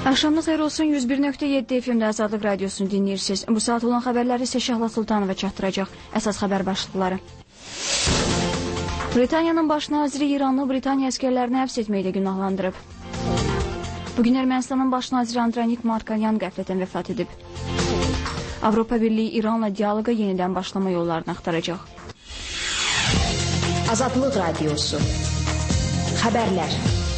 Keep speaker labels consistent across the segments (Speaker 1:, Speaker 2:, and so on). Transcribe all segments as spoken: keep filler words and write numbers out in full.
Speaker 1: Axşamınız xeyir olsun. yüz bir nöqtə yeddi F M-də Azadlıq Radiosunu dinləyirsiniz. Bu saat olan xəbərləri isə Şəhla Sultanova çatdıracaq. Əsas xəbər başlıqları. Britaniyanın baş naziri İranlı Britaniya əskərlərini həbs etməklə günahlandırıb. Bugün Ermənistanın baş naziri Andronik Markaryan qəflətən vəfat edib. Avropa Birliyi İranla dialoqa yenidən başlama yollarını axtaracaq.
Speaker 2: Azadlıq Radiosu. Xəbərlər.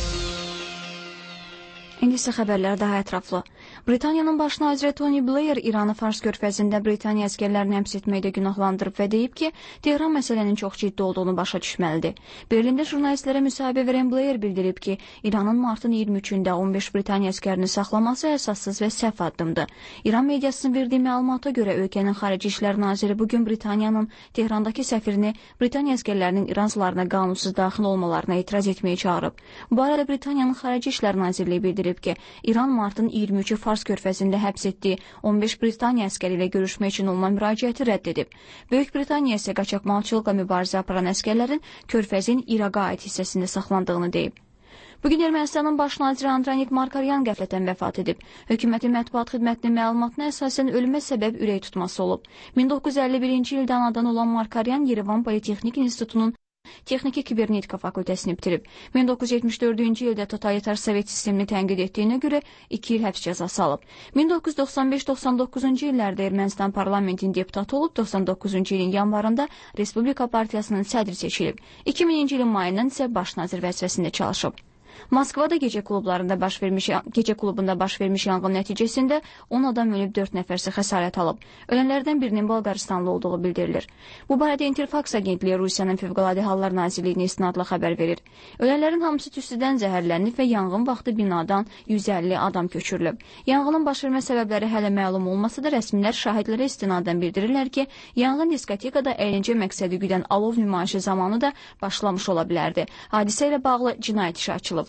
Speaker 1: İndi isə xəbərlər daha ətraflı. Britaniyanın baş naziri Tony Blair İranı Fars körfəzində Britaniya əskərlərini həbs etməkdə günahlandırıb və deyib ki, Tehran məsələnin çox ciddi olduğunu başa düşməlidir. Berlində jurnalistlərə müsahibə verən Blair bildirib ki, İranın martın iyirmi üçündə on beş Britaniya əskərini saxlaması əsassız və səhv addımdır. İran mediasının verdiyi məlumata görə ölkənin Xarici İşlər Naziri bugün Britaniyanın Tehrandakı səfirini Britaniya əskərlərinin İran sularına qanunsuz daxil olmalarına etiraz etməyə çağırıb. Bu arada Britaniyanın Xarici İşlər Nazirliyi bildirib ki, İran martın iyirmi üçü Fars körfəzində həbs etdiyi on beş Britaniya əskəri ilə görüşmək üçün olunan müraciəti rədd edib. Böyük Britaniya isə qaçaqmalçılıqla mübarizə aparan əskərlərin körfəzin İraqa aid hissəsində saxlandığını deyib. Bugün Ermənistanın baş naziri Andronik Markaryan qəflətən vəfat edib. Hökumətin mətbuat xidmətinin məlumatına əsasən ölümə səbəb ürək tutması olub. min doqquz yüz əlli birinci ildə anadan olan Markaryan Yerevan Politexnik İnstitutunun Texniki Kibernetika fakültəsini bitirib. min doqquz yüz yetmiş dördüncü ildə totalitar sovet sistemini tənqid etdiyinə görə iki il həbs cəzası alıb. min doqquz yüz doxsan beş doxsan doqquzuncu illərdə Ermənistan parlamentinin deputatı olub, doxsan doqquzuncu ilin yanvarında Respublika Partiyasının sədri seçilib. iki mininci ilin mayından isə baş nazir vəzifəsində çalışıb. Moskvada gecə klublarında baş vermiş gecə klubunda baş vermiş yanğın nəticəsində on adam ölüb, dörd nəfərsə xəsarət alıb. Ölənlərdən birinin Bolqaristanlı olduğu bildirilir. Bu barədə Interfax agentliyi Rusiyanın Fövqəladə Hallar Nazirliyinə istinadla xəbər verir. Ölənlərin hamısı tüstüdən zəhərlənib və yanğın vaxtı binadan yüz əlli adam köçürülüb. Yanğının baş vermə səbəbləri hələ məlum olmasa da rəsmilər şahidlərə istinadən bildirirlər ki, yanğın diskotekada əyləncə məqsədi güdən alov nümayişi zamanı da başlamış ola bilərdi. Hadisə ilə bağlı cinayət işi açılıb.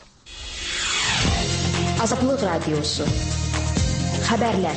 Speaker 2: Azadlıq Radiosu. Xəbərlər.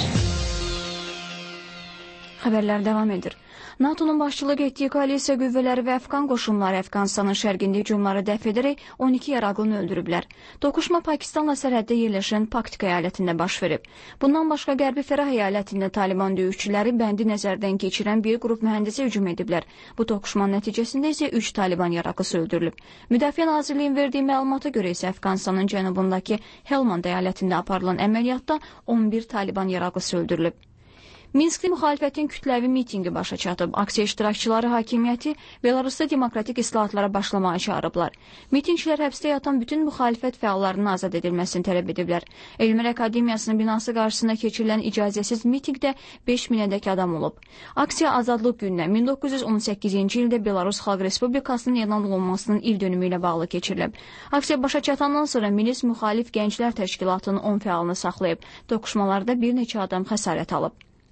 Speaker 1: Xəbərlər davam edir. NATO'nun başçılıq etdiyi koalisiya qüvvələri və Əfqan qoşunları Əfqanistanın şərqində hücumları dəf edərək on iki yaraqlını öldürüblər. Toqquşma Pakistanla sərhəddə yerləşən Paktik əyalətində baş verib. Bundan başqa Qərbi Fərah əyalətində Taliban döyüşçüləri bəndi nəzərdən keçirən bir qrup mühəndisə hücum ediblər. Bu toqquşmanın nəticəsində isə üç Taliban yaraqlısı öldürülüb. Müdafiə Nazirliyinin verdiyi məlumata görə isə Əfqanistanın cənubundakı Helmand əyalətində aparılan əməliyyatda on bir Taliban yaraqlısı öldürülüb. Minskdə müxalifətin kütləvi mitinqi başa çatıb. Aksiya iştirakçıları hakimiyyəti Belarusda demokratik islahatlara başlamağa çağırıblar. Mitinçilər həbsdə yatan bütün müxalifət fəallarının azad edilməsini tələb ediblər. Elmlər Akademiyasının binası qarşısında keçirilən icazəsiz mitinqdə beş minədək adam olub. Aksiya Azadlıq gününə min doqquz yüz on səkkizinci ildə Belarus Xalq Respublikasının elan olunmasının il dönümü ilə bağlı keçirilib. Aksiya başa çatandan sonra Milis Müxalif Gənclər Təşkilatının on fəalını saxlayıb. Toqquşmalarda bir neçə adam xəsarət alıb.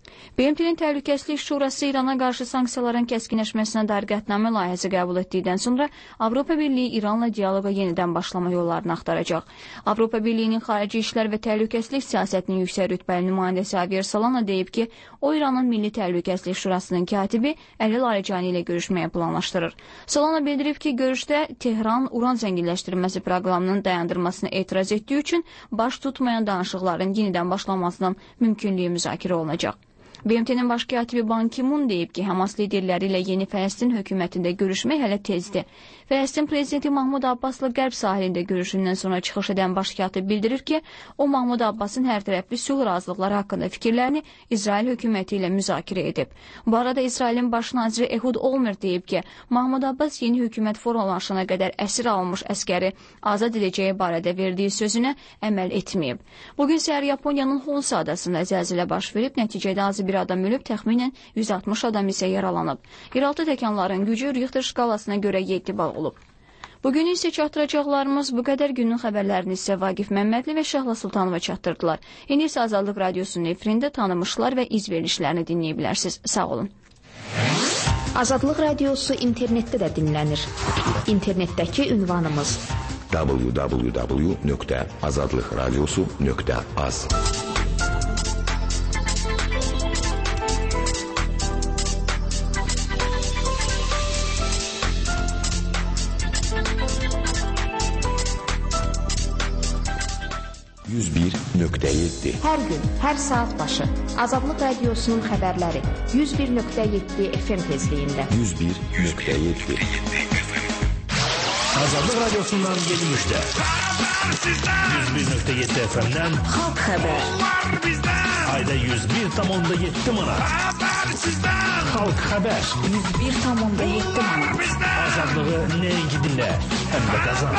Speaker 1: B M T-nin Təhlükəsizlik Şurası İrana qarşı sanksiyaların kəskinləşməsinə dair qətnamə layihəsi qəbul etdikdən sonra Avropa Birliyi İranla dialoqa yenidən başlama yollarını axtaracaq. Avropa Birliyinin Xarici İşlər və Təhlükəsizlik Siyasətinin yüksək rütbəli nümayəndəsi Javier Solana deyib ki, o İranın Milli Təhlükəsizlik Şurasının katibi Əli Larijani ilə görüşməyə planlaşdırır. Solana bildirib ki, görüşdə Tehran uran zənginləşdirilməsi proqramının dayandırmasına etiraz etdiyi üçün baş tutmayan danışıqların yenidən başlamasının mümkünlüyü müzakirə olunacaq. B M T-nin baş katibi Ban Ki-moon deyib ki, Hamas liderləri ilə yeni Fələstin hökumətində görüşmək hələ tezdir. Fələstin prezidenti Mahmud Abbasla Qərb sahilində görüşündən sonra çıxış edən baş katib bildirir ki, o Mahmud Abbasın hər tərəfli sülh razılıqları haqqında fikirlərini İsrail hökuməti ilə müzakirə edib. Bu arada İsrailin baş naziri Ehud Olmert deyib ki, Mahmud Abbas yeni hökumət formalaşana qədər əsir alınmış əskəri azad edəcəyi barədə verdiyi sözünə əməl etməyib. Bugün səhər Yaponiyanın Honsa adasında zəlzilə baş verib, nəticədə azı bir adam ölüb, təxminən yüz altmış adam isə yaralanıb. Yeraltı təkanların gücü Richter şkalasına görə yeddi bal olub. Bugün isə çatdıracaqlarımız bu qədər. Günün xəbərlərini isə Vaqif Məmmədli və Şəhla Sultanova çatdırdılar. İndi isə Azadlıq Radiosunun efirində tanınmışlar və izverilişlərini dinləyə bilərsiniz. Sağ olun.
Speaker 2: Azadlıq Radiosu internetdə də dinlənir. İnternetdəki ünvanımız
Speaker 3: w w w nöqtə azadlıq radiosu nöqtə az. yüz bir nöqtə yeddi.
Speaker 2: Hər gün, hər saat başı Azadlıq Radiosunun xəbərləri yüz bir nöqtə yeddi F M tezliyində.
Speaker 3: yüz bir nöqtə yeddi.
Speaker 4: Azadlıq Radiosundan yeni müjdə. yüz bir nöqtə yeddi F M'dən
Speaker 2: Xalq xəbər.
Speaker 4: Ayda yüz bir tam onda yeddi manat. Xalq xəbər.
Speaker 2: yüz bir tam onda yeddi manat.
Speaker 4: Azadlığı nəinki dinlə, həm də qazan.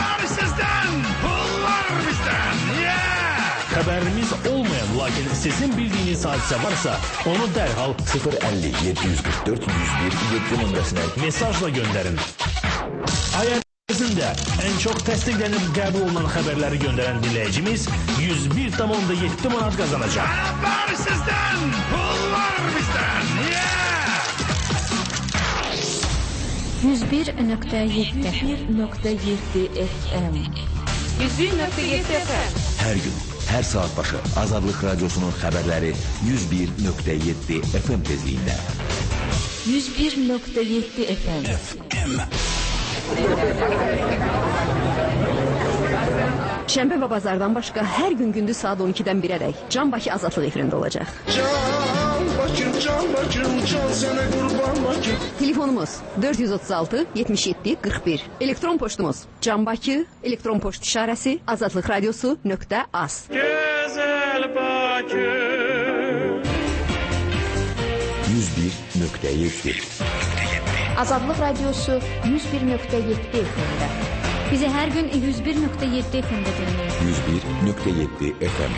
Speaker 4: Xəbərimiz olmayan, lakin sizin bildiyiniz hadisə varsa, onu dərhal
Speaker 3: sıfır əlli yeddi yüz qırx dörd yüz bir yeddi nömrəsinə
Speaker 4: mesajla göndərin. Ay ərzində ən çox təsdiqlənib qəbul olunan xəbərləri göndərən dinləyicimiz yüz bir tam onda yeddi manat qazanacaq.
Speaker 5: Xəbər sizdən, pul var bizdən.
Speaker 1: yüz bir nöqtə yeddi F M.
Speaker 2: yüz bir nöqtə yeddi F M.
Speaker 3: hər gün, hər saat başı Azadlıq Radiosunun xəbərləri yüz bir nöqtə yeddi F M tezliyində.
Speaker 1: yüz bir nöqtə yeddi F M.
Speaker 6: Şənbə və bazardan başqa hər gün gündüz saat on ikidən birədək Can Bakı Azadlıq efirində olacaq.
Speaker 5: Can Bakım, can Bakım, can sənə qurban Bakım.
Speaker 6: Telefonumuz dörd yüz otuz altı yetmiş yeddi qırx bir. Elektron poçtumuz Can Bakı, elektron poçt işarəsi azadlıq radiosu nöqtə az.
Speaker 5: Gözəl Bakım.
Speaker 3: yüz bir nöqtə yeddi.
Speaker 2: Azadlıq Radiosu yüz bir nöqtə yeddi F M'də.
Speaker 1: Bizi hər gün yüz bir nöqtə yeddi F M'də dinləyin.
Speaker 3: yüz bir nöqtə yeddi F M.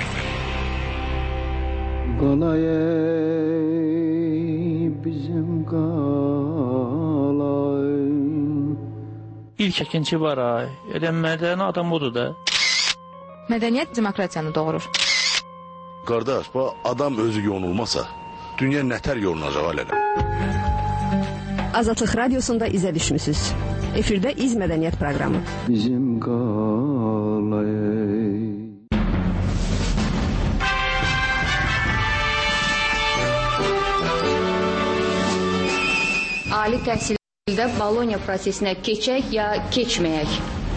Speaker 7: Qalay bizim qalay.
Speaker 8: İlk ikinci var ay. Elə mədəni adam odur da.
Speaker 9: Mədəniyyət demokratiyanı doğurur.
Speaker 10: Qardaş, bu adam özü yonulmasa, dünya nətər yorulacaq alələ?
Speaker 6: Azadlıq Radiosunda izə düşmüsünüz. Efirdə İz Mədəniyyət proqramı.
Speaker 7: Bizim qalay.
Speaker 11: Ali təhsildə Bologna prosesinə keçək ya keçməyək?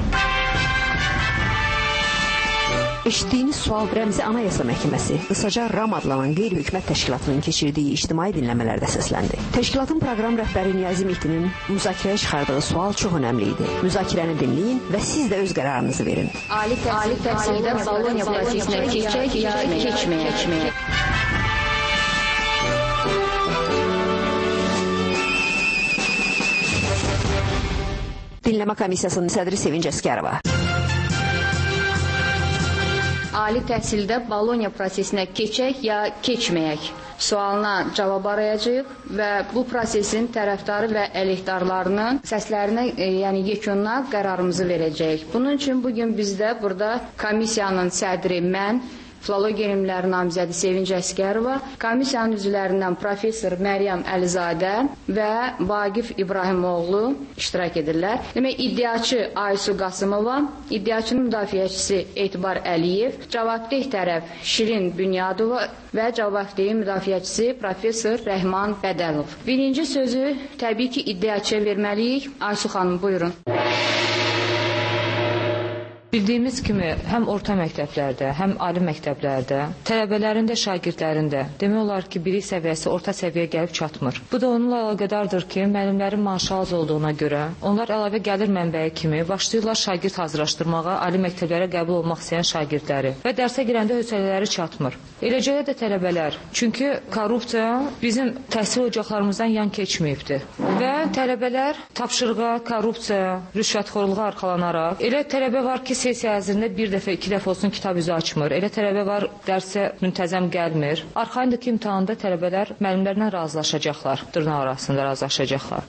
Speaker 6: Eşitdiyiniz sual Rəmzi Anayasa Məhkəməsi, qısaca RAM adlanan qeyri-hökumət təşkilatının keçirdiyi ictimai dinləmələrdə səsləndi. Təşkilatın proqram rəhbəri Niyazi Mehdinin müzakirəyə çıxardığı sual çox önəmli idi. Müzakirəni dinləyin və siz də öz qərarınızı verin.
Speaker 11: Ali təhsildə Bologna prosesinə keçək ya keçməyək?
Speaker 6: Dinləmə komissiyasının sədri Sevinc Əskərova.
Speaker 11: Ali təhsildə Bologna prosesinə keçək ya keçməyək? Sualına cavab arayacağıq və bu prosesin tərəfdarı və əleyhdarlarının səslərinə, e, yəni yekununa qərarımızı verəcəyik. Bunun üçün bugün bizdə burada komissiyanın sədri mən, Filologiya elmləri namizədi Sevinc Əskərova, komissiyanın üzvlərindən professor Məryəm Əlizadə və Vaqif İbrahimoğlu iştirak edirlər. Demək, iddiaçı Aysu Qasımova, iddiaçının müdafiəçisi Etibar Əliyev, cavabdeh tərəf Şirin Bünyadova və cavabdehin müdafiəçisi professor Rəhman Bədəlov. Birinci sözü təbii ki, iddiaçıya verməliyik. Aysu xanım, buyurun.
Speaker 9: Bildiyimiz kimi həm orta məktəblərdə, həm ali məktəblərdə tələbələrin də, şagirdlərin də demək olar ki, bilik səviyyəsi orta səviyyəyə gəlib çatmır. Bu da onunla əlaqədardır ki, müəllimlərin maaşı az olduğuna görə onlar əlavə gəlir mənbəyi kimi başlayırlar şagird hazırlaşdırmağa, ali məktəblərə qəbul olmaq istəyən şagirdləri və dərsə girəndə hövsələləri çatmır. Eləcə də tələbələr. Çünki korrupsiya bizim təhsil ocaqlarımızdan yan keçməyibdir. Və tələbələr tapşırığa, korrupsiya, rüşvətxorluğa arxalanaraq, elə tələbə var ki, sessiya ərzində bir dəfə, iki dəfə olsun kitab üzü açmır. Elə tələbə var, dərsə müntəzəm gəlmir. Arxayındır ki, imtahanda tələbələr müəllimlərlə razılaşacaqlar, dırnaq arasında razılaşacaqlar.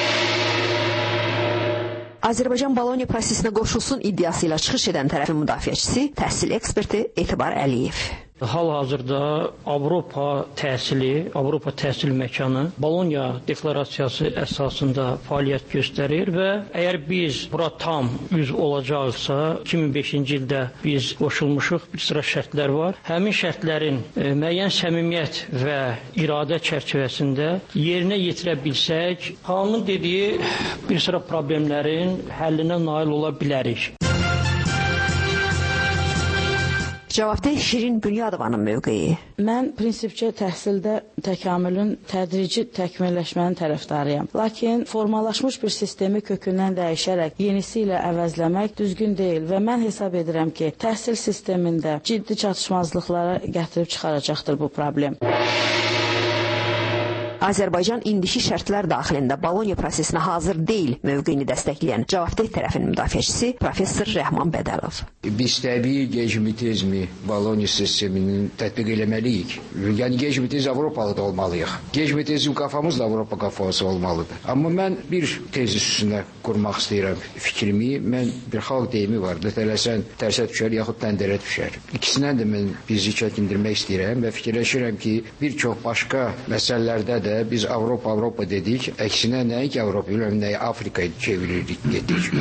Speaker 6: Azərbaycan Bologna prosesinə qoşulsun iddiası ilə çıxış edən tərəfin müdafiəçisi, təhsil eksperti Etibar Əliyev.
Speaker 8: Hal-hazırda Avropa təhsili, Avropa təhsil məkanı Bologna deklarasiyası əsasında fəaliyyət göstərir və əgər biz bura tam üz olacaqsa, iki min beşinci ildə biz qoşulmuşuq, bir sıra şərtlər var. Həmin şərtlərin e, müəyyən səmimiyyət və iradə çərçivəsində yerinə yetirə bilsək, hamının dediyi bir sıra problemlərin həllinə nail ola bilərik.
Speaker 6: Cavabdeh Şirin Bünyadovanın mövqeyi.
Speaker 12: Mən prinsipcə təhsildə təkamülün tədrici təkmilləşmənin tərəfdarıyam. Lakin formalaşmış bir sistemi kökündən dəyişərək yenisi ilə əvəzləmək düzgün deyil və mən hesab edirəm ki, təhsil sistemində ciddi çatışmazlıqlara gətirib çıxaracaqdır bu problem.
Speaker 6: Azərbaycan indiki şərtlər daxilində Boloniya prosesinə hazır deyil mövqeyini dəstəkləyən Cavabdeh tərəfinin müdafiəçisi professor Rəhman Bədəlov.
Speaker 13: Biz təbii gecmi-tezmi Boloniya sistemini tətbiq eləməliyik. Yəni gecmi-tez Avropalı da olmalıyıq. Gecmi-tezim qafamız da Avropa qafası olmalıdır. Amma mən bir tez üstünə qurmaq istəyirəm fikrimi. Mən bir xalq deyimi var. Tələsən tərsə düşər yaxud təndərə düşər. İkisindən də mən bizi çəkindirmək istəyirəm və fikirləşirəm ki, bir çox başqa məsələlərdə də biz Avropa, Avropa dedik, əksinə nəyə Avropa, nəyə Afrika'yı çeviririk, getdik.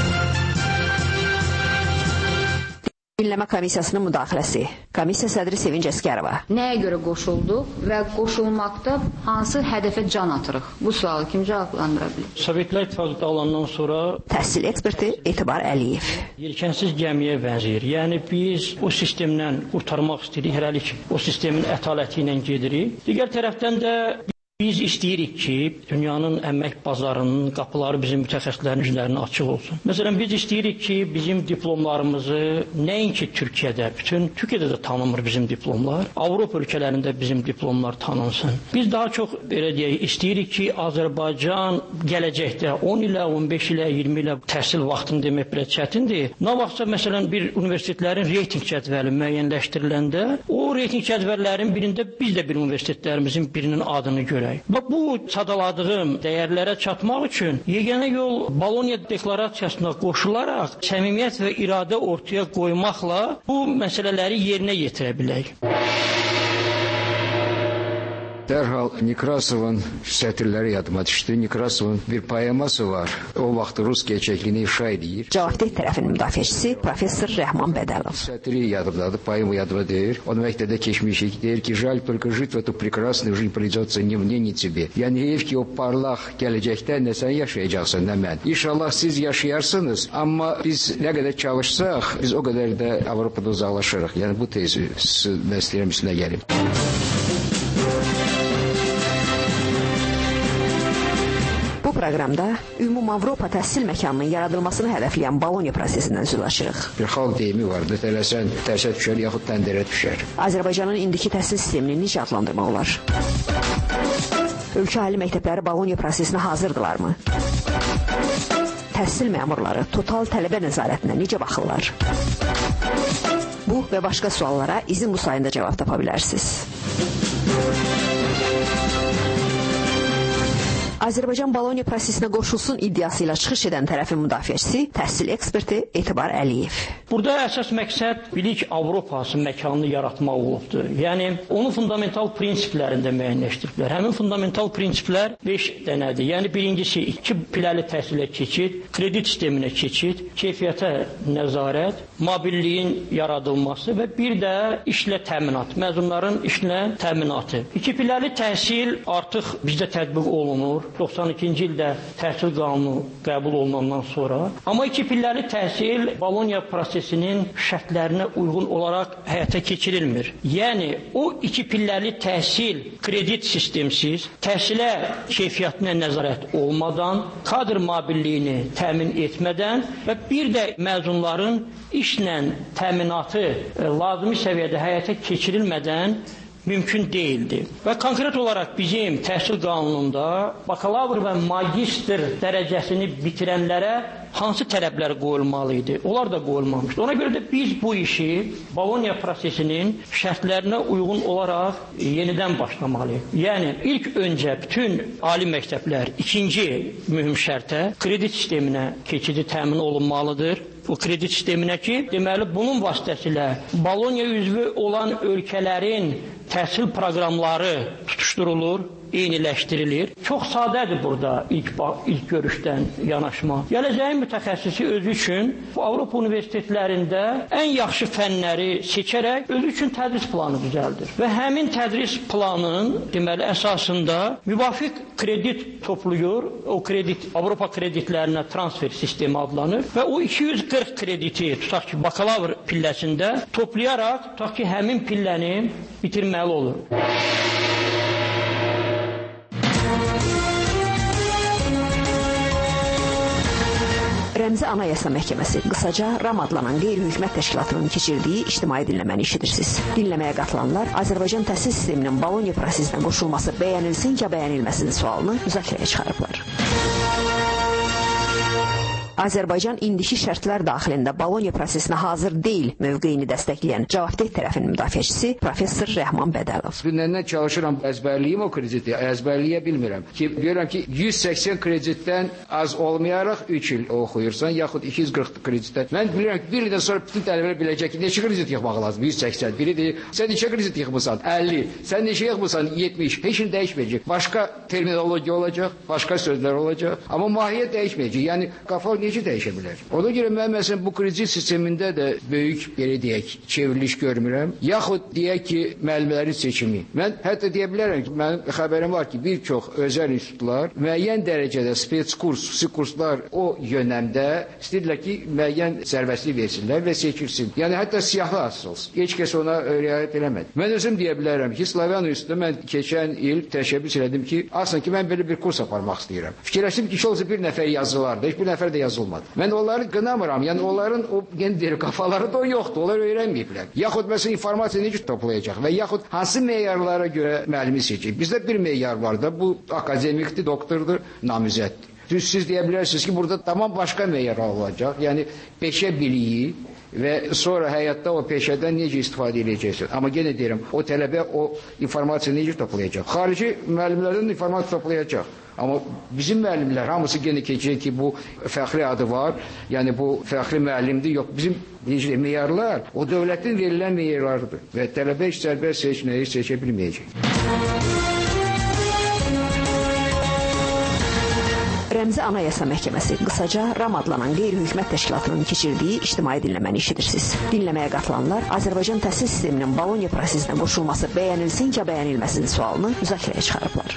Speaker 6: Dinləmə komissiyasının müdaxiləsi. Komissiya sədri Sevinc Əskərova.
Speaker 11: Nəyə görə qoşulduq və qoşulmaqda hansı hədəfə can atırıq? Bu sualı kim cavablandıra bilir?
Speaker 8: Sovetlər İttifaqı dağılandan sonra
Speaker 6: təhsil eksperti Etibar Əliyev.
Speaker 8: Yelkənsiz gəmiyə bənzəyir. Yəni biz o sistemdən qurtarmaq istəyirik, hələlik o sistemin ətaləti ilə gedirik. Digər tərəfdən də biz istəyirik ki, dünyanın əmək bazarının qapıları bizim mütəxəssislərin üzlərinə açıq olsun. Məsələn, biz istəyirik ki, bizim diplomlarımızı nəinki Türkiyədə, bütün Türkiyədə də tanınmır bizim diplomlar, Avropa ölkələrində bizim diplomlar tanınsın. Biz daha çox, belə deyək, istəyirik ki, Azərbaycan gələcəkdə on ilə, on beş ilə, iyirmi ilə təhsil vaxtını demək belə çətindir. Nə vaxtsa, məsələn, bir universitetlərin reyting cədvəli müəyyənləşdiriləndə, o reyting cədvəllərin birində biz də bir universitetlərimizin birinin adını görək. Bax, bu sadaladığım dəyərlərə çatmaq üçün yeganə yol Boloniya deklarasiyasına qoşularaq səmimiyyət və iradə ortaya qoymaqla bu məsələləri yerinə yetirə bilək.
Speaker 13: Dərhal Nekrasovun sətirləri yadıma düşdü. Nekrasovun bir poeması var. O vaxt rus gerçəkliyini ifşa edir.
Speaker 6: Cavabdeh tərəfinin müdafiəçisi professor Rəhman Bədəlov.
Speaker 13: Sətiri yadımdadır, poema yadıma deyir. Onun məktəbdə keçmişik, deyir ki, жаль, только жить в эту прекрасную жизнь придется ни мне, ни тебе. Yəni heyf ki, o parlaq gələcəkdə nə sən yaşayacaqsan, nə mən. İnşallah siz yaşayarsınız, amma biz nə qədər çalışsaq, biz o qədər də Avropada uzaqlaşırıq. Yəni bu tezi mən istəyirəm üstünə gəlim.
Speaker 6: Bu proqramda ümum Avropa təhsil məkanının yaradılmasını hədəfləyən Boloniya prosesindən söhlaşırıq.
Speaker 13: Bir xalq deyimi var, tələsən tərsə düşər yaxud təndərə düşər.
Speaker 6: Azərbaycanın indiki təhsil sistemini necə adlandırmaq olar? Ölkə ali məktəbləri Boloniya prosesinə hazırdırlarmı? Təhsil məmurları total tələbə nəzarətinə necə baxırlar? Bu və başqa suallara izin bu sayında cavab tapa bilərsiniz. Azərbaycan Boloniya prosesinə qoşulsun iddiası ilə çıxış edən tərəfin müdafiəçisi, təhsil eksperti Etibar Əliyev.
Speaker 8: Burada əsas məqsəd bilik Avropası məkanını yaratmaq olubdur. Yəni, onun fundamental prinsiplərində müəyyənləşdiriblər. Həmin fundamental prinsiplər beş dənədir. Yəni, birincisi, iki piləli təhsilə keçid, kredit sisteminə keçid, keyfiyyətə nəzarət, mobilliyin yaradılması və bir də işlə təminat, məzunların işlə təminatı. İki piləli təhsil artıq bizdə tətbiq olunur. doxsan ikinci ildə təhsil qanunu qəbul olunandan sonra. Amma iki pilləli təhsil Boloniya prosesinin şərtlərinə uyğun olaraq həyata keçirilmir. Yəni, o iki pilləli təhsil kredit sistemsiz, təhsilə keyfiyyətinə nəzarət olmadan, kadr mobilliyini təmin etmədən və bir də məzunların işlə təminatı lazımi səviyyədə həyata keçirilmədən mümkün deyildi. Və konkret olaraq bizim təhsil qanununda bakalavr və magistr dərəcəsini bitirənlərə hansı tələblər qoyulmalı idi? Onlar da qoyulmamışdı. Ona görə də biz bu işi Boloniya prosesinin şərtlərinə uyğun olaraq yenidən başlamalıyıq. Yəni, ilk öncə bütün ali məktəblər ikinci mühüm şərtə kredit sisteminə keçidi təmin olunmalıdır. O kredit sisteminə ki, deməli, bunun vasitəsilə Boloniya üzvü olan ölkələrin təhsil proqramları tutuşdurulur. eyniləşdirilir. Çox sadədir burada ilk, ilk görüşdən yanaşma. Gələcəyin mütəxəssisi özü üçün Avropa universitetlərində ən yaxşı fənləri seçərək özü üçün tədris planı düzəldir. Və həmin tədris planının deməli əsasında müvafiq kredit toplayır. O kredit Avropa kreditlərinə transfer sistemi adlanır və o iki yüz qırx krediti tutaq ki, bakalavr pilləsində toplayaraq tutaq ki, həmin pilləni bitirməli olur.
Speaker 6: Rəmzi Anayasa Məhkəməsi, qısaca RAM adlanan qeyri-hökumət təşkilatının keçirdiyi ictimai dinləməni eşidirsiniz. Dinləməyə qatılanlar Azərbaycan təhsil sisteminin Boloniya prosesinə qoşulması bəyənilsin ya bəyənilməsin sualını müzakirəyə çıxarıblar. Azərbaycan indiki şərtlər daxilində Boloniya prosesinə hazır deyil mövqeyini dəstəkləyən cavabdeh tərəfinin müdafiəçisi professor Rəhman Bədəlov.
Speaker 13: Gündən çalışıram əzbərliyim o krediti, əzbərliyə bilmirəm. Ki, görürəm ki, yüz səksən kreditdən az olmayaraq üç il oxuyursan, yaxud iki yüz qırx kreditdən. Mən bilirəm ki, bir ildən sonra bütün tələbələr biləcək ki, neçə kredit yığmaq lazım? yüz səksən. Biri deyir, sən neçə kredit yığmısan? əlli. Sən neçə yığmısan? yetmiş. Heç il dəyişməyəcək. Başqa terminologiya olacaq, başqa sözlər olacaq. Amma mahiyyət dəyişməyəcək. Yəni, qafa necə dəyişə bilər? Ona görə mən məsələn bu kredit sistemində də böyük, belə deyək, çevriliş görmürəm. Yaxud deyək ki, müəllimlərin seçimi. Mən hətta deyə bilərəm ki, mənim xəbərim var ki, bir çox özəl institutlar müəyyən dərəcədə spets kurs, xüsusi kurslar o yönəmdə istəyirlər ki, müəyyən sərbəstlik versinlər və seçilsin. Yəni hətta siyahı asılsın. Heç kəs ona riayət eləmədi. Mən özüm deyə bilərəm ki, Slavyan institutunda mən keçən il təşəbbüs elədim ki, aslında ki, mən belə bir kurs aparmaq istəyirəm. Fikirləşdim ki, olsa bir nəfər yazılardı, heç bir nəfər də yazılmadı. Mən onları qınamıram. Yəni onların o deyir, kafaları da yoxdur. Onlar öyrənməyiblər. Yaxud məsələn informasiya necə toplayacaq və yaxud hansı meyarlara görə müəllimi seçəcək. Bizdə bir meyar var da, bu akademikdir, doktordur, namizəddir. Siz, siz deyə bilərsiniz ki, burada tamam başqa meyar olacaq. Yəni peşə biliyi və sonra həyatda o peşədən necə istifadə edəcəksən. Amma yenə deyirəm, o tələbə o informasiya necə toplayacaq? Xarici müəllimlərdən informasiya toplayacaq. Amma bizim müəllimlər hamısı yenə keçəcək ki, bu fəxri adı var. Yəni bu fəxri müəllimdir. Yox, bizim necə meyarlar o dövlətin verilən meyarlarıdır və tələbə heç sərbəst seçməyi seçə bilməyəcək.
Speaker 6: Rəmzi Anayasa Məhkəməsi, qısaca RAM adlanan qeyri-hökumət təşkilatının keçirdiyi ictimai dinləməni eşidirsiniz. Dinləməyə qatılanlar Azərbaycan təhsil sisteminin Boloniya prosesinə qoşulması bəyənilsin ya bəyənilməsin sualını müzakirəyə çıxarıblar.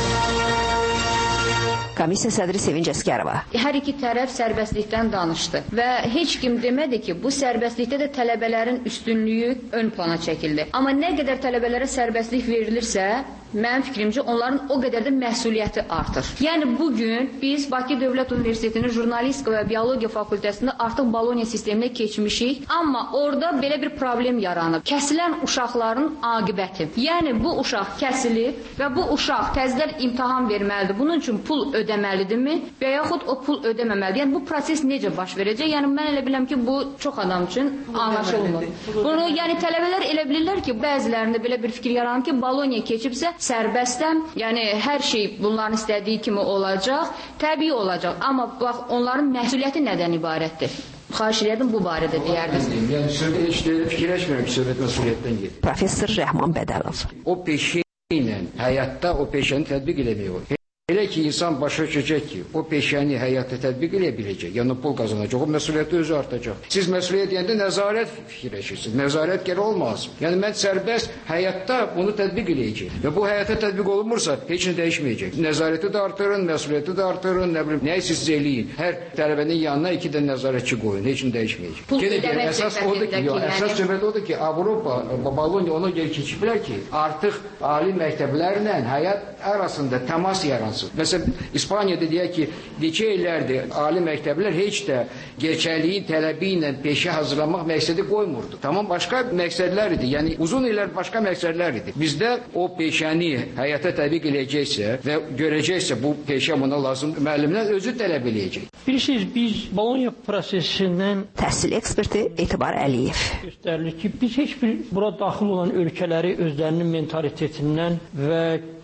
Speaker 6: Komissiya sədri Sevinc Əskərova.
Speaker 11: Hər iki tərəf sərbəstlikdən danışdı və heç kim demədi ki, bu sərbəstlikdə də tələbələrin üstünlüyü ön plana çəkildi. Amma nə qədər tələbələrə sərbəstlik verilirsə, mənim fikrimcə onların o qədər də məsuliyyəti artır. Yəni bugün biz Bakı Dövlət Universitetinin jurnalistika və biologiya fakültəsində artıq Boloniya sisteminə keçmişik, amma orada belə bir problem yaranıb. Kəsilən uşaqların aqibəti. Yəni bu uşaq kəsilib və bu uşaq təzədən imtahan verməlidir. Bunun üçün pul ödəməlidirmi və yaxud o pul ödəməməlidir. Yəni bu proses necə baş verəcək? Yəni mən elə biləm ki, bu çox adam üçün anlaşılmır. Bunu yəni tələbələr elə bilirlər ki, bəzilərində belə bir fikir yaranır ki, Boloniya keçibsə sərbəstəm, yəni hər şey bunların istədiyi kimi olacaq, təbii olacaq. Amma bax, onların məsuliyyəti nədən ibarətdir? Xahiş edirdim bu barədə deyərdiniz.
Speaker 13: Yəni söhbət heç də fikirləşmirəm ki, söhbət məsuliyyətdən gedir.
Speaker 6: Professor Rəhman Bədəlov.
Speaker 13: O peşə ilə həyatda o peşəni tətbiq eləmək olur. Elə ki, insan başa düşəcək ki, o peşəni həyatda tətbiq eləyə biləcək, yəni pul qazanacaq, o məsuliyyəti özü artacaq. Siz məsuliyyət deyəndə nəzarət fikirləşirsiniz, nəzarət gələ olmaz. Yəni, mən sərbəst həyatda bunu tətbiq eləyəcək və bu həyata tətbiq olunmursa, heç nə dəyişməyəcək. Nəzarəti də artırın, məsuliyyəti də artırın, nə bilim, nəyi siz eləyin. Hər tələbənin yanına iki də nəzarətçi qoyun, heç nə dəyişməyəcək. Gene deyəm, əsas odur ki, yox, əsas söhbət odur ki, Avropa, Boloniya ona görə keçiblər ki, artıq ali məktəblərlə həyat arasında təmas yaransın. Məsələn, İspaniyada deyək ki, neçə illərdir ali məktəblər heç də gerçəliyin tələbi ilə peşə hazırlamaq məqsədi qoymurdu. Tamam, başqa məqsədlər idi. Yəni, uzun illər başqa məqsədlər idi. Bizdə o peşəni həyata tətbiq eləyəcəksə və görəcəksə bu peşə buna lazım, müəllimlər özü tələb eləyəcək.
Speaker 8: Bilirsiniz, biz Boloniya prosesindən
Speaker 6: təhsil eksperti Etibar Əliyev
Speaker 8: göstərilir ki, biz heç bir bura daxil olan ölkələri özlərinin mentalitetindən və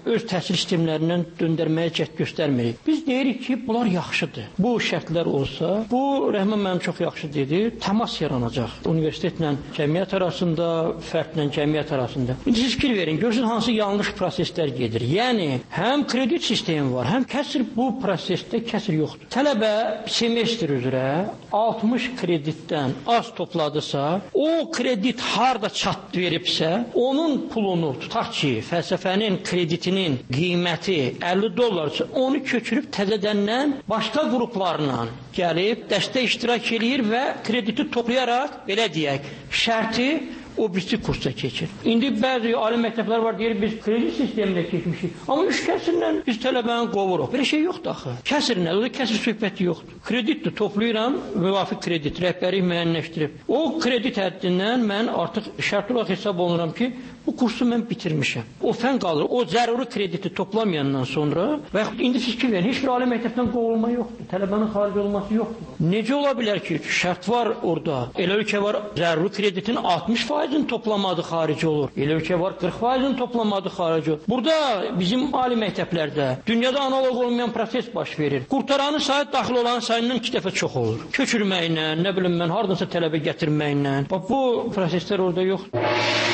Speaker 8: öz təhsil sistemlərindən döndərməyə cəhd göstərmirik. Biz deyirik ki, bunlar yaxşıdır. Bu şərtlər olsa, bu Rəhman mənim çox yaxşı dedi, təmas yaranacaq. Universitetlə cəmiyyət arasında, fərdlə cəmiyyət arasında. İndi siz fikir verin, görürsünüz hansı yanlış proseslər gedir. Yəni, həm kredit sistemi var, həm kəsr bu prosesdə kəsr yoxdur. Tələbə semestr üzrə altmış kreditdən az topladısa, o kredit harda çat veribsə, onun pulunu tutaq ki, fəlsəfənin kreditinin qiyməti əlli dollarsa, onu köçürüb təzədəndən başqa qruplarla gəlib, dəstək iştirak edir və krediti toplayaraq, belə deyək, şərti o birisi kursda keçir. İndi bəzi ali məktəblər var, deyir, biz kredit sistemində keçmişik. Amma üç kəsirlə biz tələbəni qovuruq. Belə şey yoxdur axı. Kəsir nə? O da kəsir söhbəti yoxdur. Kreditdir, toplayıram, müvafiq kredit, rəhbəri müəyyənləşdirib. O kredit həddindən mən artıq şərt olaraq hesab olunuram ki, bu kursu mən bitirmişəm. O fən qalır. O zəruri krediti toplamayandan sonra və yaxud indi fikir verin, heç bir ali məktəbdən qovulma yoxdur. Tələbənin xaric olması yoxdur. Necə ola bilər ki, şərt var orada. Elə ölkə var, zəruri kreditin altmış faizini toplamadı xarici olur. Elə ölkə var, qırx faizini toplamadı xarici olur. Burada bizim ali məktəblərdə dünyada analog olmayan proses baş verir. Qurtaranın sayı daxil olan sayından iki dəfə çox olur. Köçürməklə, nə bilim mən, hardansa tələbə gətirməklə. Bax, bu proseslər orada yoxdur.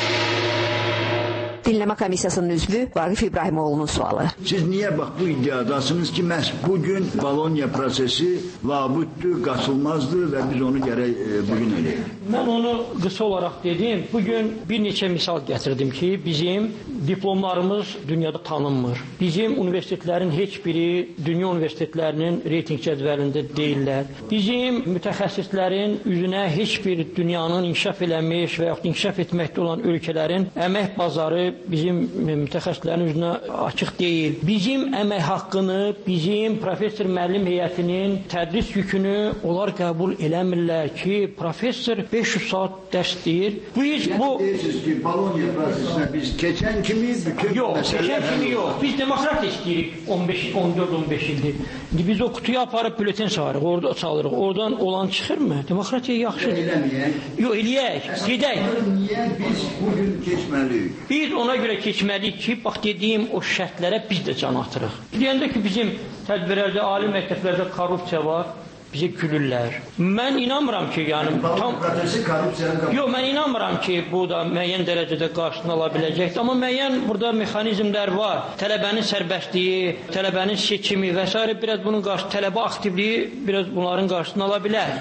Speaker 6: Dinləmə komissiyasının üzvü Vaqif İbrahimoğlu'nun sualı.
Speaker 14: Siz niyə bax bu iddiadasınız ki, məhz bugün Bologna prosesi labüddür, qaçılmazdır və biz onu gərək e, bugün eləyək?
Speaker 8: Mən onu qısa olaraq dedim. Bugün bir neçə misal gətirdim ki, bizim diplomlarımız dünyada tanınmır. Bizim universitetlərin heç biri dünya universitetlərinin reyting cədvəlində deyirlər. Bizim mütəxəssislərin üzünə heç bir dünyanın inkişaf eləmiş və yaxud inkişaf etməkdə olan ölkələrin əmək bazarı bizim mütəxəssislərin üzünə açıq deyil. Bizim əmək haqqını, bizim professor müəllim heyətinin tədris yükünü onlar qəbul eləmirlər ki, professor beş yüz saat dərs deyir. Biz
Speaker 14: yəni,
Speaker 8: bu...
Speaker 14: deyirsiniz ki, Bologna prosesinə biz keçən kimi bütün
Speaker 8: yox,
Speaker 14: məsələlər...
Speaker 8: keçən kimi yox. Biz demokrat istəyirik on beş, on dörd on beş ildir. İndi biz o kutuya aparıb bületen çağırıq, orada çalırıq. Oradan olan çıxırmı? Demokratiya yaxşıdır.
Speaker 14: Eləməyək.
Speaker 8: Yox, eləyək, gedək.
Speaker 14: Niyə biz bugün keçməliyik?
Speaker 8: Biz ona görə keçməliyik ki, bax dediyim o şərtlərə biz də can atırıq. Deyəndə ki, bizim tədbirlərdə, ali məktəblərdə korrupsiya var, bizə gülürlər. Mən inanmıram ki, yəni... tam yox, mən inanmıram ki, bu da müəyyən dərəcədə qarşısını ala biləcəkdir. Amma müəyyən burada mexanizmlər var. Tələbənin sərbəstliyi, tələbənin seçimi və s. biraz bunun qarşı, tələbə aktivliyi biraz bunların qarşısını ala bilər.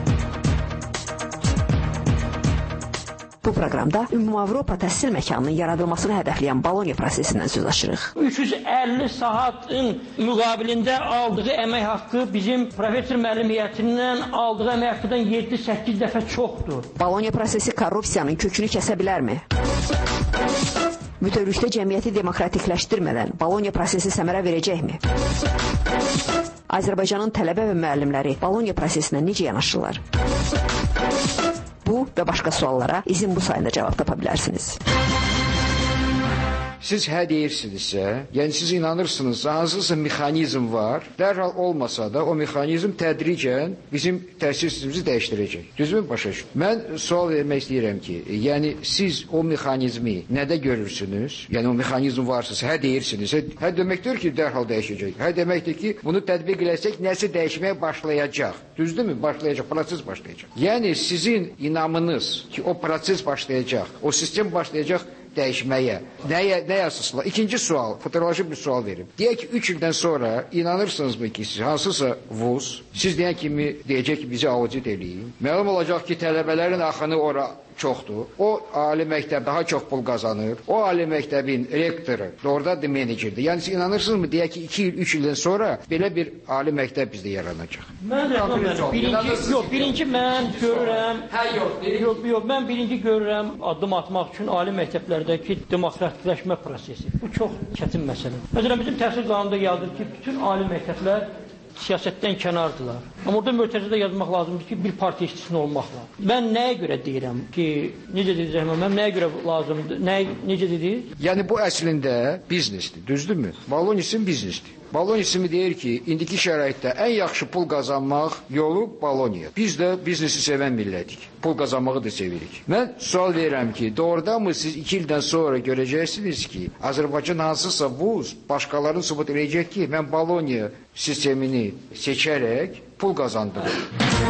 Speaker 6: Bu proqramda Ümumavropa təhsil məkanının yaradılmasını hədəfləyən Bologna prosesindən söz açırıq.
Speaker 8: üç yüz əlli saatın müqabilində aldığı əmək haqqı bizim professor müəllim heyətindən aldığı əmək haqqıdan yeddi səkkiz dəfə çoxdur.
Speaker 6: Bologna prosesi korrupsiyanın kökünü kəsə bilərmi? Bütövlükdə cəmiyyəti demokratikləşdirmədən Bologna prosesi səmərə verəcəkmi? Azərbaycanın tələbə və müəllimləri Bologna prosesinə necə yanaşırlar? Bu və başqa suallara izin bu sayında cavab tapa bilərsiniz.
Speaker 13: Siz hə deyirsinizsə, yəni siz inanırsınız, hansısa mexanizm var, dərhal olmasa da o mexanizm tədricən bizim təhsil sistemimizi dəyişdirəcək. Düzmü başa düşün? Mən sual vermək istəyirəm ki, yəni siz o mexanizmi nədə görürsünüz? Yəni o mexanizm varsınız, hə deyirsiniz. Hə deməkdir ki, dərhal dəyişəcək. Hə deməkdir ki, bunu tətbiq eləsək nəsə dəyişməyə başlayacaq. Düzdürmü? Başlayacaq, proses başlayacaq. Yəni sizin inamınız ki, o proses başlayacaq, o sistem başlayacaq dəyişməyə. Nəyə, nəyə əsasla? İkinci sual, fotoğrafik bir sual verim. Deyək ki, üç ildən sonra inanırsınızmı ki, siz hansısa vuz, siz deyən kimi deyəcək ki, bizi audit eləyin. Məlum olacaq ki, tələbələrin axını ora çoxdur. O ali məktəb daha çox pul qazanır. O ali məktəbin rektoru doğrudan da menecerdir. Yəni siz inanırsınızmı? Deyək ki, iki il, üç ildən sonra belə bir ali məktəb bizdə yaranacaq.
Speaker 8: Mən də birinci, yox, birinci mən görürəm. Hə, yox, yox, yox, mən birinci görürəm addım atmaq üçün ali məktəblərdəki demokratikləşmə prosesi. Bu çox çətin məsələdir. Məsələn, bizim təhsil qanununda yazılır ki, bütün ali məktəblər siyasətdən kənardılar. Amma orada mötərizədə yazmaq lazımdır ki, bir partiya işçisinin olmaqla. Mən nəyə görə deyirəm ki, necə deyəcəm, mən nəyə görə lazımdır, nəyə, necə dedik?
Speaker 13: Yəni bu əslində biznesdir, düzdürmü? Balonisin biznesdir. Balonisimi deyir ki, indiki şəraitdə ən yaxşı pul qazanmaq yolu Baloniya. Biz də biznesi sevən millətik. Pul qazanmağı da sevirik. Mən sual verirəm ki, doğrudan mı siz iki ildən sonra görəcəksiniz ki, Azərbaycan hansısa vuz başqalarını sübut edəcək ki, mən Baloniya sistemini seçərək pul qazandırır.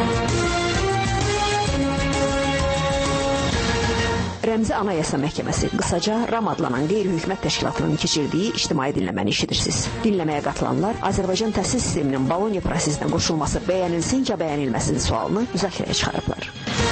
Speaker 6: Rəmzi Anayasa Məhkəməsi, qısaca RAM adlanan qeyri-hökumət təşkilatının keçirdiyi ictimai dinləməni işidirsiniz. Dinləməyə qatılanlar Azərbaycan təhsil sisteminin Boloniya prosesinə qoşulması bəyənilsin ya bəyənilməsin sualını müzakirəyə çıxarıblar.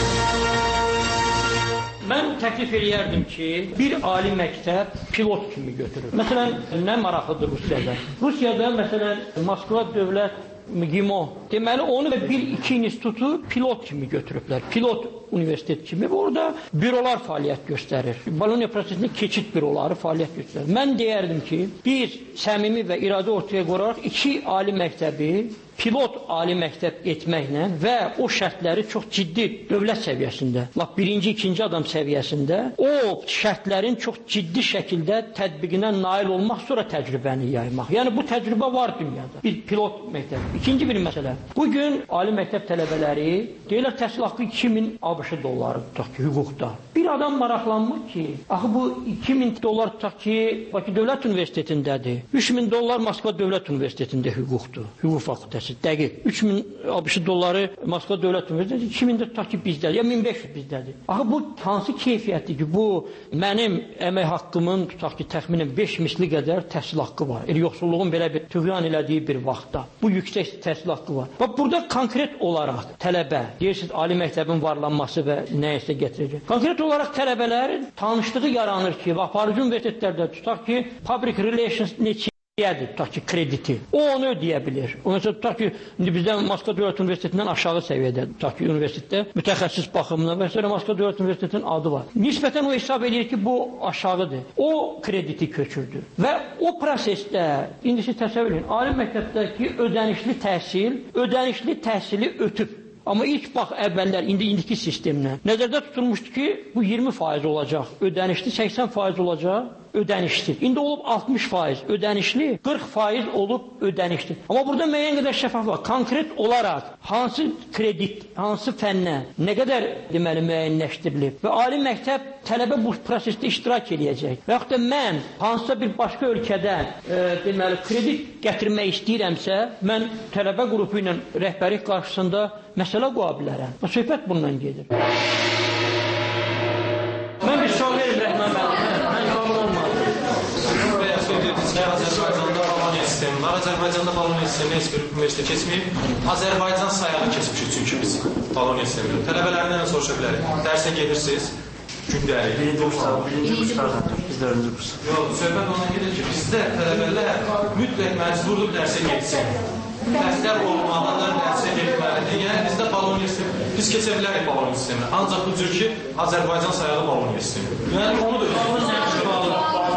Speaker 8: Mən təklif eləyərdim ki, bir ali məktəb pilot kimi götürür. Məsələn, nə maraqlıdır Rusiyada? Rusiyada, məsələn, Moskva dövlət GİMO, deməli onu və bir-iki institutu pilot kimi götürüblər. Pilot universitet kimi və orada bürolar fəaliyyət göstərir. Boloniya prosesində keçid büroları fəaliyyət göstərir. Mən deyərdim ki, bir səmimi və iradə ortaya qoyaraq iki ali məktəbi pilot ali məktəb etməklə və o şərtləri çox ciddi dövlət səviyyəsində, lap birinci, ikinci adam səviyyəsində o şərtlərin çox ciddi şəkildə tətbiqinə nail olmaq, sonra təcrübəni yaymaq. Yəni bu təcrübə var dünyada. Bir pilot məktəb. İkinci bir məsələ. Bugün ali məktəb tələbələri deyirlər təhsil haqqı iki min ABŞ dolları tutaq ki, hüquqda. Bir adam maraqlanmır ki, axı bu iki min dollar tutaq ki, Bakı Dövlət Universitetindədir. üç min dollar Moskva Dövlət Universitetində hüquqdur. Hüquq fakültəsi. Dəqiq. üç min ABŞ dolları Moskva Dövlət Universiteti, iki min də tutaq ki, bizdədir. Ya min beş yüz bizdədir. Axı bu hansı keyfiyyətdir ki, bu mənim əmək haqqımın tutaq ki, təxminən beş misli qədər təhsil haqqı var. El yoxsulluğun belə bir tüğyan elədiyi bir vaxtda. Bu yüksək təhsil haqqı var. Bax, burada konkret olaraq tələbə, deyirsiniz, ali məktəbin varlanması və nəyəsə gətirəcək. Konkret olaraq tələbələrin tanışlığı yaranır ki, aparıcı universitetlərdə tutaq ki, public relations neçə Yədir, tutaq ki, krediti. O onu ödəyə bilir. O mesela tutaq ki, bizdən Moskva Dövlət Universitetindən aşağı səviyyədə, tutaq ki, universitetdə mütəxəssis baxımına və sonra Moskva Dövlət Universitetinin adı var. Nisbətən o hesab edir ki, bu aşağıdır. O krediti köçürdü. Və o prosesdə, indi siz təsəvvür edin, ali məktəbdəki ödənişli təhsil, ödənişli təhsili ötüb. Amma ilk bax əvvəllər, indi indiki sistemlə nəzərdə tutulmuşdu ki, bu iyirmi faiz olacaq, ödənişli səksən faiz olacaq, ödənişli. İndi olub altmış faiz ödənişli, qırx faiz olub ödənişli. Amma burada müəyyən qədər şəffaf var. Konkret olaraq hansı kredit, hansı fənnə, nə qədər deməli müəyyənləşdirilib və ali məktəb tələbə bu prosesdə iştirak eləyəcək. Və yaxud da mən hansısa bir başqa ölkədən e, deməli kredit gətirmək istəyirəmsə, mən tələbə qrupu ilə rəhbərlik qarşısında məsələ qoya bilərəm. Və söhbət bundan gedir. Mən bir sual verim Rəhman müəllim. Mən qabul olmadım.
Speaker 15: Azərbaycanda Boloniya sistemi var. Azərbaycanda Boloniya sistemi heç bir universitet keçməyib. Azərbaycan sayağı keçmişik çünki biz Boloniya sistemini. Tələbələrdən soruşa bilərik. Dərsə gedirsiniz. Gündəlik. Birinci kursdan, birinci kursdan. Biz dördüncü kurs. Yox, söhbət ondan gedir ki, bizdə tələbələr mütləq məcburdur dərsə getsin. Dərslər olmadan dərsə getməlidir. Yəni bizdə Boloniya sistemi, biz keçə bilərik Boloniya sistemi. Ancaq bu cür ki, Azərbaycan sayağı Boloniya sistemi. Yəni onu da özümüzdən bağlı.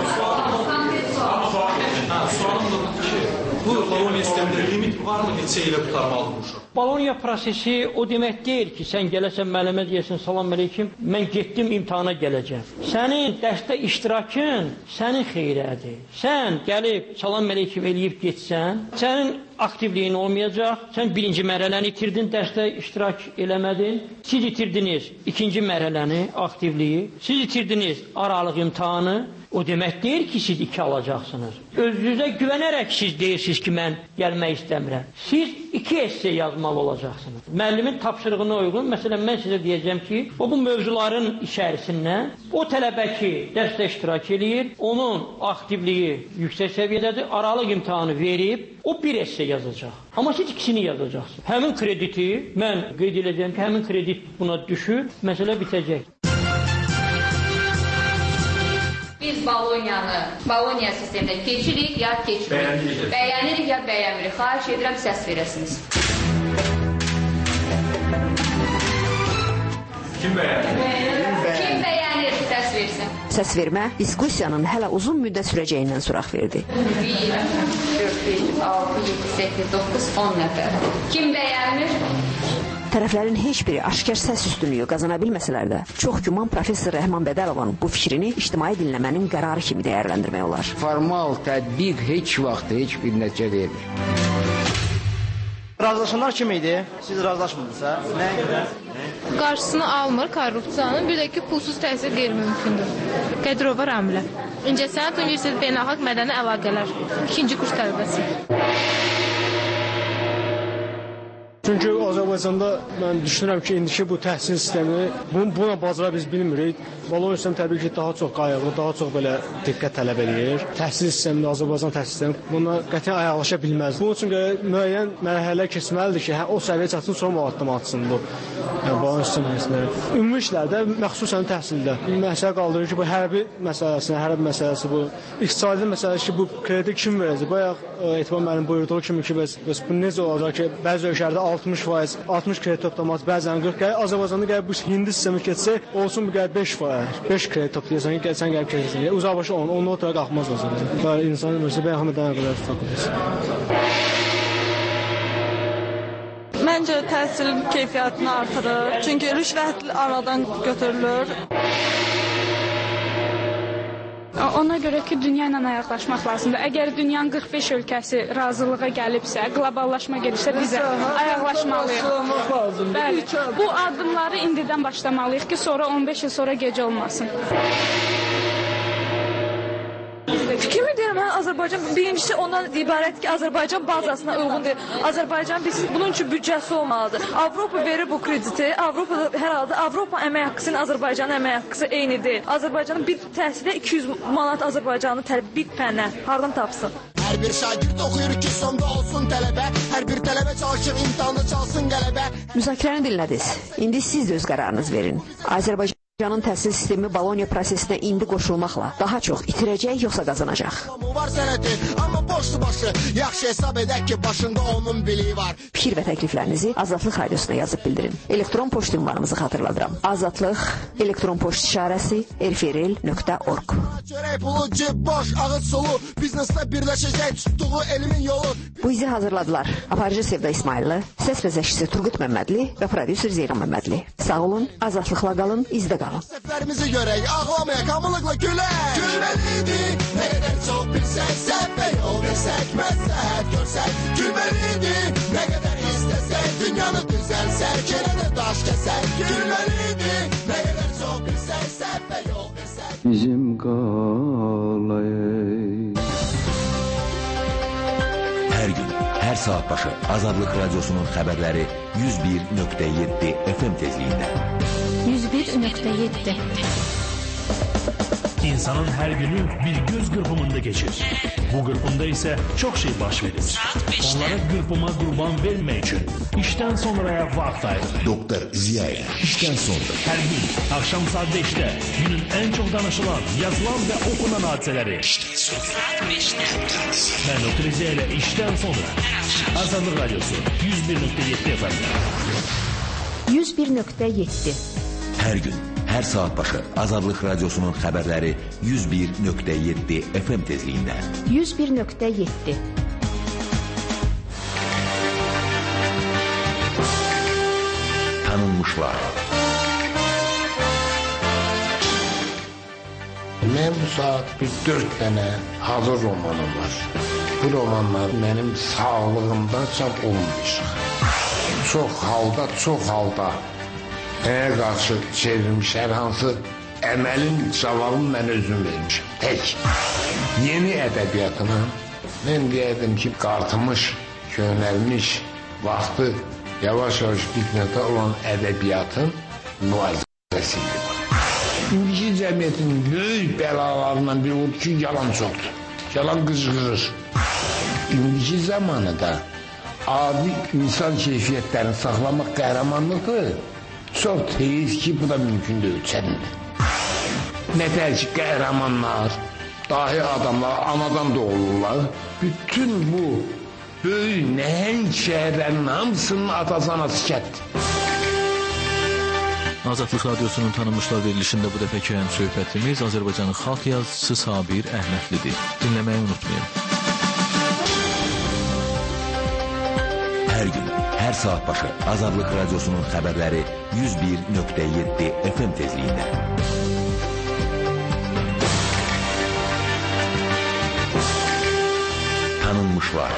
Speaker 15: Sualım da budur ki, bu Boloniya sistemində limit varmı, neçə ilə qutarmalıdır uşaq?
Speaker 8: Boloniya prosesi o demək deyil ki, sən gələsən müəllimə deyəsən, salam əleykum, mən getdim imtihana gələcəm. Sənin dərsdə iştirakın sənin xeyrədir. Sən gəlib salam əleykum eləyib getsən, sənin aktivliyin olmayacaq, sən birinci mərhələni itirdin, dərsdə iştirak eləmədin, siz itirdiniz ikinci mərhələni, aktivliyi, siz itirdiniz aralıq imtihanı, o demək deyir ki, siz iki alacaqsınız. Özünüzə güvənərək siz deyirsiniz ki, mən gəlmək istəmirəm. Siz iki esse yazmalı olacaqsınız. Müəllimin tapşırığına uyğun, məsələn, mən sizə deyəcəm ki, o bu mövzuların içərisindən o tələbə ki, dərsdə iştirak eləyir, onun aktivliyi yüksək səviyyədədir, aralıq imtihanı verib, o bir esse yazacaq. Amma siz ikisini yazacaqsınız. Həmin krediti, mən qeyd edəcəm ki, həmin kredit buna düşür, məsələ bitəcək.
Speaker 11: Biz Boloniyanı, Boloniya sistemində keçirik ya keçmirik. Bəyənirik ya bəyənmirik. Xahiş edirəm, səs verəsiniz.
Speaker 15: Kim bəyənir?
Speaker 11: Kim bəyənir, səs versin.
Speaker 6: Səs vermə diskussiyanın hələ uzun müddət sürəcəyindən soraq verdi.
Speaker 11: Bir, dörd, beş, altı, yeddi, səkkiz, doqquz, on nəfər. Kim bəyənmir?
Speaker 6: Tərəflərin heç biri aşkar səs üstünlüyü qazana bilməsələr də, çox güman professor Rəhman Bədəlovun bu fikrini ictimai dinləmənin qərarı kimi dəyərləndirmək olar.
Speaker 13: Formal tətbiq heç vaxt heç bir nəticə vermir.
Speaker 16: Razılaşanlar kim idi? Siz razılaşmırdınızsa? Nəyə görə?
Speaker 17: Qarşısını almır korrupsiyanın, bir də ki, pulsuz təhsil qeyri-mümkündür. Qədirova Ramilə. İncəsənət Universiteti Beynəlxalq Mədəni Əlaqələr. İkinci kurs tələbəsi.
Speaker 18: Çünki Azərbaycanda mən düşünürəm ki, indiki bu təhsil sistemi, buna bacara biz bilmirik. Bologna sistemi təbii ki, daha çox qayıqlı, daha çox belə diqqət tələb edir. Təhsil sistemində, Azərbaycan təhsil sistemi buna qətiyyən ayaqlaşa bilməz. Bunun üçün müəyyən mərhələlər keçməlidir ki, hə, o səviyyə çatsın, sonra addım atsın bu yəni, Bologna sistemi. Ümumi işlərdə, məxsusən təhsildə məsələ qaldırır ki, bu hərbi məsələsi, hərbi məsələsi bu, iqtisadi məsələsi ki, bu krediti kim verəcək? Bayaq Etibar müəllim buyurduğu kimi ki, bəs, bəs bu necə olacaq ki, bəzi ölkələrdə altmış faiz, altmış kredit toplaması, bəzən qırx. Gəlir Azərbaycanda gəlib bu hindi sistemi keçsə, olsun bu gəlib beş faiz, beş kredit toplayırsan ki, sən gəlib keçirsən. Uzaqbaşı on, onun otura qalxmaz Azərbaycan. Bəli, insan ömrüsü bəyan həmədən qədər tutulur.
Speaker 19: Məncə təhsilin keyfiyyətini artırır. Çünki rüşvət aradan götürülür.
Speaker 20: Ona görə ki, dünya ilə ayaqlaşmaq lazımdır. Əgər dünyanın qırx beş ölkəsi razılığa gəlibsə, qloballaşma gəlirsə, bizə ayaqlaşmalıyıq. Bəli, bu addımları indidən başlamalıyıq ki, sonra on beş il sonra gecə olmasın.
Speaker 19: Fikrimi deyirəm, hə, Azərbaycan birincisi ondan ibarət ki, Azərbaycan bazasına uyğundur. Azərbaycan biz, bunun üçün büdcəsi olmalıdır. Avropa verir bu krediti. Avropada hər halda Avropa əmək haqqısının Azərbaycanın əmək haqqısı eyni deyil. Azərbaycanın bir təhsilə iki yüz manat Azərbaycanı tətbiq fənnə hardan tapsın?
Speaker 21: Hər bir şagird oxuyur ki, sonda olsun tələbə. Hər bir tələbə çalışır, imtahanda çalsın qələbə.
Speaker 6: Müzakirəni dinlədiniz. İndi siz də öz qərarınız verin. Azərbaycan Azərbaycanın təhsil sistemi Bologna prosesinə indi qoşulmaqla daha çox itirəcək yoxsa qazanacaq?
Speaker 21: Var sənəti, amma boşlu başı, yaxşı hesab edək ki, başında onun biliyi var.
Speaker 6: Fikir və təkliflərinizi Azadlıq Radiosuna yazıb bildirin. Elektron poçt ünvanımızı xatırladıram. Azadlıq elektron poçt işarəsi r f r l nöqtə org.
Speaker 21: Çörək pulu, cib boş, ağız solu, bizneslə birləşəcək tutduğu elimin yolu.
Speaker 6: Bu izi hazırladılar. Aparıcı Sevda İsmailli, səs vəzəkçisi Turqut Məmmədli və prodüser Zeyran Məmmədli. Sağ olun, azadlıqla qalın, izdə qalın.
Speaker 21: Səhvlərimizi görək, ağlamayaq, hamılıqla gülək. Gülməliydik, nə qədər çox bilsək, səhvə yol versək, məsləhət görsək. Gülməliydik, nə qədər istəsək, dünyanı düzəlsək, yerə də daş kəsək. Gülməliydik, nə qədər çox bilsək, səhvə yol versək.
Speaker 7: Bizim qalayı.
Speaker 3: Hər gün, hər saat başı Azadlıq Radiosunun xəbərləri yüz bir nöqtə yeddi F M tezliyində.
Speaker 1: yüz bir nöqtə yeddi.
Speaker 4: İnsanın hər günü bir göz qırpımında keçir. Bu qırpımda isə çox şey baş verir. Onlara qırpıma qurban vermək üçün işdən sonraya vaxt ayırır.
Speaker 3: Doktor Ziyayev, işdən sonra.
Speaker 4: Hər gün, axşam saat beşdə günün ən çox danışılan, yazılan və oxunan hadisələri. İşdən sonra beşdə. Mən Doktor Ziyayev işdən sonra. Azadlıq Radiosu yüz bir nöqtə yeddi F M.
Speaker 2: yüz bir nöqtə yeddi.
Speaker 3: Hər gün, hər saat başı Azadlıq Radiosunun xəbərləri yüz bir nöqtə yeddi F M tezliyində.
Speaker 2: yüz bir nöqtə yeddi.
Speaker 3: Tanınmışlar.
Speaker 22: Mən bu saat bir dörd dənə hazır romanım var. Bu romanlar mənim sağlığımdan çap olmayacaq. Çox halda, çox halda mənə qarşı çevrilmiş hər hansı əməlin cavabını mən özüm vermişim. Tək. Yeni ədəbiyyatına mən deyərdim ki, qartımış, könəlmiş vaxtı yavaş-yavaş bitməkdə olan ədəbiyyatın müalicəsidir. İndiki cəmiyyətin böyük bəlalarından biri odur ki, yalan çoxdur. Yalan qıcqırır. İndiki zamanıda adi insan keyfiyyətlərini saxlamaq qəhrəmanlıqdır. Çox tez ki, bu da mümkün deyil, çətindir. Nətər ki, qəhrəmanlar, dahi adamlar anadan doğulurlar. Bütün bu böyük nəhəng şəhərlərin hamısının atası anası kətdir.
Speaker 23: Azadlıq Radiosunun tanınmışlar verilişində bu dəfəki həm söhbətimiz Azərbaycanın xalq yazıcısı Sabir Əhmədlidir. Dinləməyi unutmayın.
Speaker 3: Hər gün, hər saat başı Azadlıq Radyosu'nun xəbərləri yüz bir nöqtə yeddi F M tezliyində. Tanınmışlar.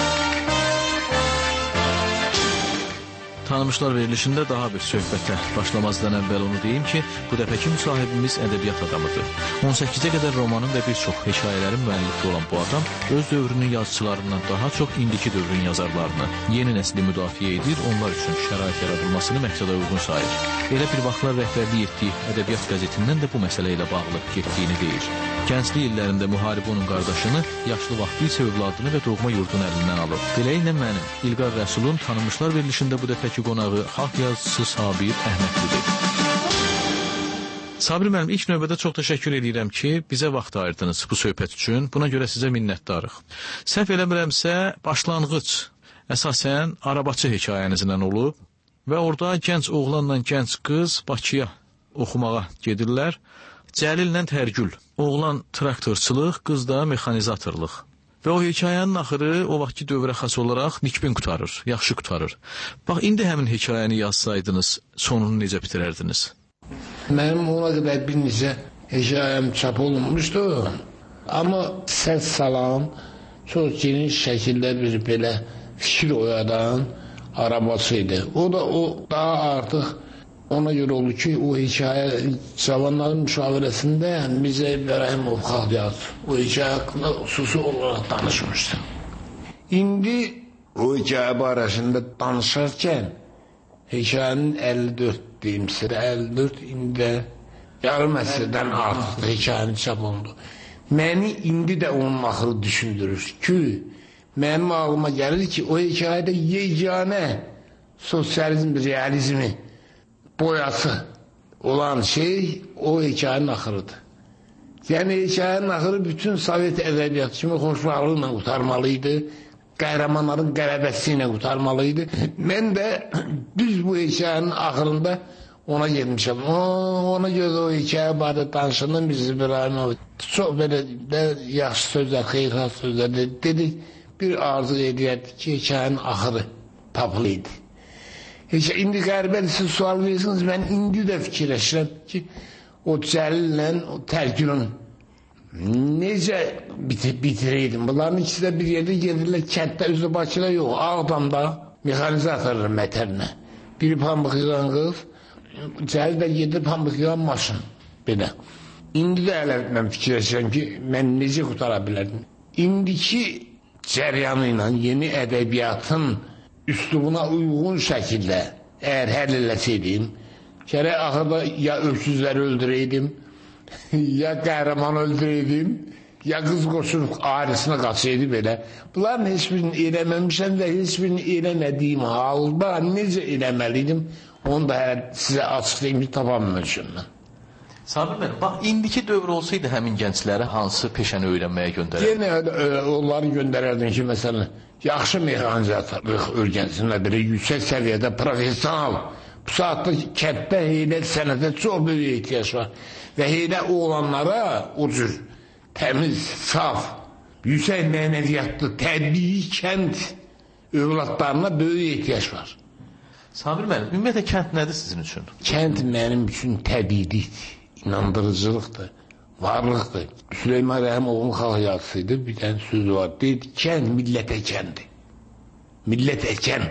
Speaker 5: Tanımışlar verilişində daha bir söhbətlə başlamazdan əvvəl onu deyim ki, bu dəfəki müsahibimiz ədəbiyyat adamıdır. on səkkizə qədər romanın və bir çox hekayələrin müəllifi olan bu adam öz dövrünün yazıçılarından daha çox indiki dövrün yazarlarını, yeni nəsli müdafiə edir, onlar üçün şərait yaradılmasını məqsədə uyğun sayır. Elə bir vaxtlar rəhbərlik etdiyi ədəbiyyat qəzetindən də bu məsələ ilə bağlı getdiyini deyir. Gənclik illərində müharibə onun qardaşını, yaşlı vaxtı isə övladını və doğma yurdunu əlindən alıb. Beləliklə mənim, İlqar Rəsulun tanınmışlar verilişində bu dəfəki qonağı xalq yazıçısı Sabir Əhmədlidir. Sabir müəllim, ilk növbədə çox təşəkkür edirəm ki, bizə vaxt ayırdınız bu söhbət üçün. Buna görə sizə minnətdarıq. Səhv eləmirəmsə, başlanğıc əsasən arabaçı hekayənizdən olub və orada gənc oğlanla gənc qız Bakıya oxumağa gedirlər. Cəlillə Tərgül. Oğlan traktorçılıq, qız da mexanizatorluq. Və o hekayənin axırı o vaxtki dövrə xas olaraq nikbin qutarır, yaxşı qutarır. Bax, indi həmin hekayəni yazsaydınız, sonunu necə bitirərdiniz?
Speaker 22: Mənim ona qədər bir necə hekayəm çap olunmuşdu. Amma səs salam, çox geniş şəkildə bir belə fikir oyadan arabası idi. O da o daha artıq ona görə oldu ki, o hekayə cavanların müşavirəsində Mirzə İbrahimov xalq yazdı. O hekayə haqqında xüsusi olaraq danışmışdı. İndi o hekayə barəsində danışarkən hekayənin əlli dörd deyim sizə, əlli dörd indi də yarım əsrdən artıq hekayənin çap olundu. Məni indi də onun axırı düşündürür ki, mənim ağlıma gəlir ki, o hekayədə yeganə sosializm, realizmi boyası olan şey o hekayənin axırıdır. Yəni hekayənin axırı bütün Sovet ədəbiyyatı kimi xoşbəxtliklə qutarmalıydı, qəhrəmanların qələbəsi ilə qutarmalıydı. Mən də düz bu hekayənin axırında ona gelmişəm. Ona görə o hekayə barədə danışandan Mirzə İbrahimov çox belə də yaxşı sözlər, xeyirxah sözlər dedi. Bir arzu edirdi ki, hekayənin axırı tapılıydı. Heç indi qərbəli siz sual verirsiniz, mən indi də fikirləşirəm ki, o Cəlillə, o Tərgülün necə bitirəydim? Bunların ikisi də bir yerdə gedirlər, kənddə, üzü Bakıda yox, Ağdamda mexanizatorlar mətərinə. Biri pambıq yığan qız, Cəlil də gedir pambıq yığan maşın, belə. İndi də hələ mən fikirləşirəm ki, mən necə qutara bilərdim? İndiki cəryanı ilə yeni ədəbiyyatın üslubuna uyğun şəkildə əgər həll eləsəydim, gərək axırda ya öksüzləri öldürəydim, ya qəhrəman öldürəydim, ya qız qoşulub ailesine qaçaydı belə. Bunların heç birini eləməmişəm və heç birini eləmədiyim halda necə eləməliydim, onu da hələ sizə açıqlayayım ki, tapammışım mən.
Speaker 5: Sabir bəy, bax, indiki dövr olsaydı həmin gənclərə hansı peşəni öyrənməyə göndərərdi?
Speaker 22: Yenə onları göndərərdin ki, məsələn, yaxşı mexanizatorluq öyrənsinlər, belə yüksək səviyyədə profesional. Bu saatda kənddə heylət sənətə çox böyük ehtiyac var. Və heylə olanlara o cür təmiz, saf, yüksək mənəviyyatlı, təbii kənd övladlarına böyük ehtiyac var.
Speaker 5: Sabir bəy, ümumiyyətlə kənd nədir sizin üçün?
Speaker 22: Kənd mənim üçün təbiidir, inandırıcılıqdır, varlıqdır. Süleyman Rəhimovun xalq yazısıydı, bir dənə sözü var. Deyir, kənd millət əkəndir. Millət əkən.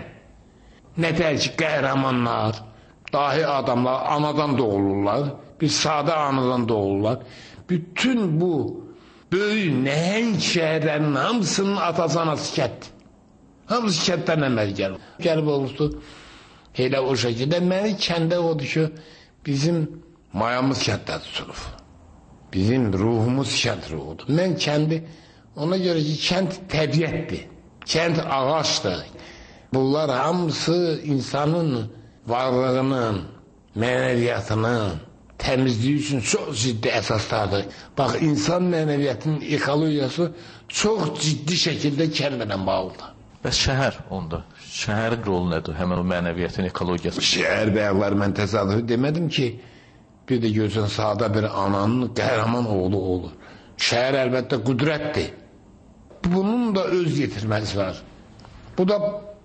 Speaker 22: Nətər ki, qəhrəmanlar, dahi adamlar anadan doğulurlar, bir sadə anadan doğulurlar. Bütün bu böyük nəhəng şəhərlərin hamısının atası anası kənd. Hamısı kənddən əməl gəlir. Gəlib olurdu, elə o şəkildə məni kəndə odur ki, bizim mayamız kənddə tutulur. Bizim ruhumuz kənd ruhudur. Mən kəndi, ona görə ki, kənd təbiətdir, kənd ağaçdır. Bunlar hamısı insanın varlığının, mənəviyyatının təmizliyi üçün çox ciddi əsaslardır. Bax, insan mənəviyyatının ekologiyası çox ciddi şəkildə kəndlə bağlıdır.
Speaker 5: Bəs şəhər onda? Şəhərin rolu nədir? Həmən o mənəviyyatın ekologiyası.
Speaker 22: Şəhər bəyəklər, mən təsadüfi demədim ki, bir də görsən sağda bir ananın qəhrəman oğlu olur. Şəhər əlbəttə qüdrətdir. Bunun da öz yetirməsi var. Bu da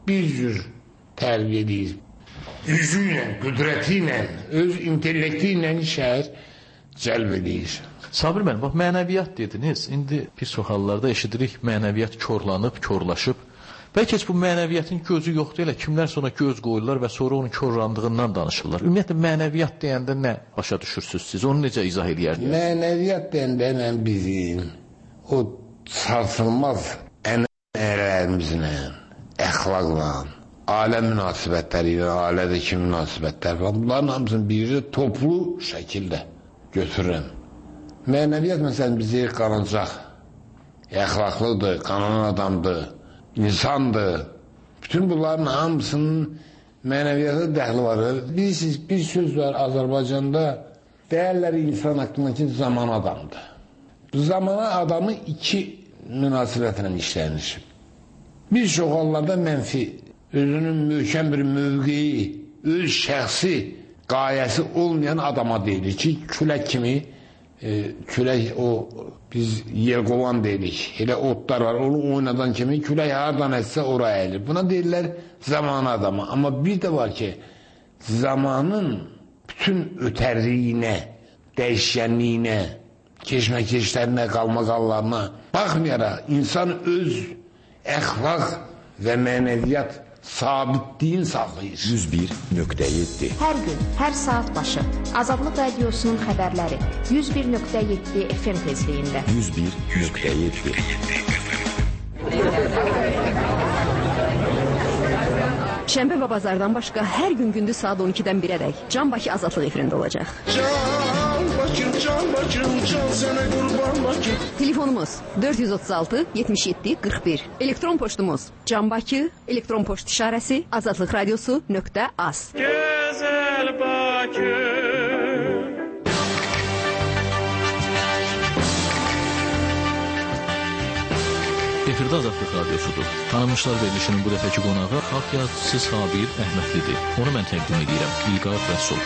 Speaker 22: bir cür tərbiyə edir. Gücü ilə, qüdrəti ilə, öz intellekti ilə şəhər cəlb edir.
Speaker 5: Sabir müəllim, bax, mənəviyyat dediniz. İndi bir çox hallarda eşidirik, mənəviyyat korlanıb, korlaşıb. Bəlkə heç bu mənəviyyatın gözü yoxdur, elə kimlər sonra göz qoyurlar və sonra onun korlandığından danışırlar. Ümumiyyətlə, mənəviyyat deyəndə nə başa düşürsünüz siz? Onu necə izah edərdiniz?
Speaker 22: Mənəviyyat deyəndə mən bizim o sarsılmaz ənənələrimizlə, əxlaqla, ailə münasibətləri ilə, ailədəki münasibətlər var. Bunların hamısını bir toplu şəkildə götürürəm. Mənəviyyat məsələn bizi qanacaq, əxlaqlıdır, qanan adamdır, insandır. Bütün bunların hamısının mənəviyyata dəxli var. Bilirsiniz, bir söz var Azərbaycanda, deyərlər insan haqqındakı zaman adamdır. Bu zamana adamı iki münasibətlə işlənir. Bir çox hallarda mənfi, özünün möhkəm bir mövqeyi, öz şəxsi qayəsi olmayan adama deyilir ki, külək kimi, e, külək o, biz yelqovan deyilik, elə otlar var, onu oynadan kimi külək hardan etsə oraya əyilir. Buna deyirlər zamanı adama. Amma bir də var ki, zamanın bütün ötərliyinə, dəyişkənliyinə, keçmə-keçlərinə, qalma-qallarına baxmayaraq, insan öz əxlaq və mənəviyyat sabitliyin saxlayır.
Speaker 3: yüz bir nöqtə yeddi
Speaker 2: Hər gün, hər saat başı Azadlıq Radiosunun xəbərləri yüz bir nöqtə yeddi F M tezliyində.
Speaker 3: yüz bir nöqtə yeddi
Speaker 6: Şənbə və bazardan başqa hər gün gündüz saat on ikidən birədək Can Bakı Azadlıq efirində olacaq.
Speaker 21: Can Bakım, Can Bakım, Can sənə qurban Bakım.
Speaker 6: Telefonumuz dörd yüz otuz altı yetmiş yeddi qırx bir. Elektron poçtumuz Can Bakı, elektron poçt işarəsi azadlıq radiosu nöqtə az.
Speaker 21: Gözəl Bakım.
Speaker 5: Efirdə Azadlıq Radiosudur. Tanınmışlar verilişinin bu dəfəki qonağı xalq yazıçısı Sabir Əhmədlidir. Onu mən təqdim edirəm. İlqar Rəsul.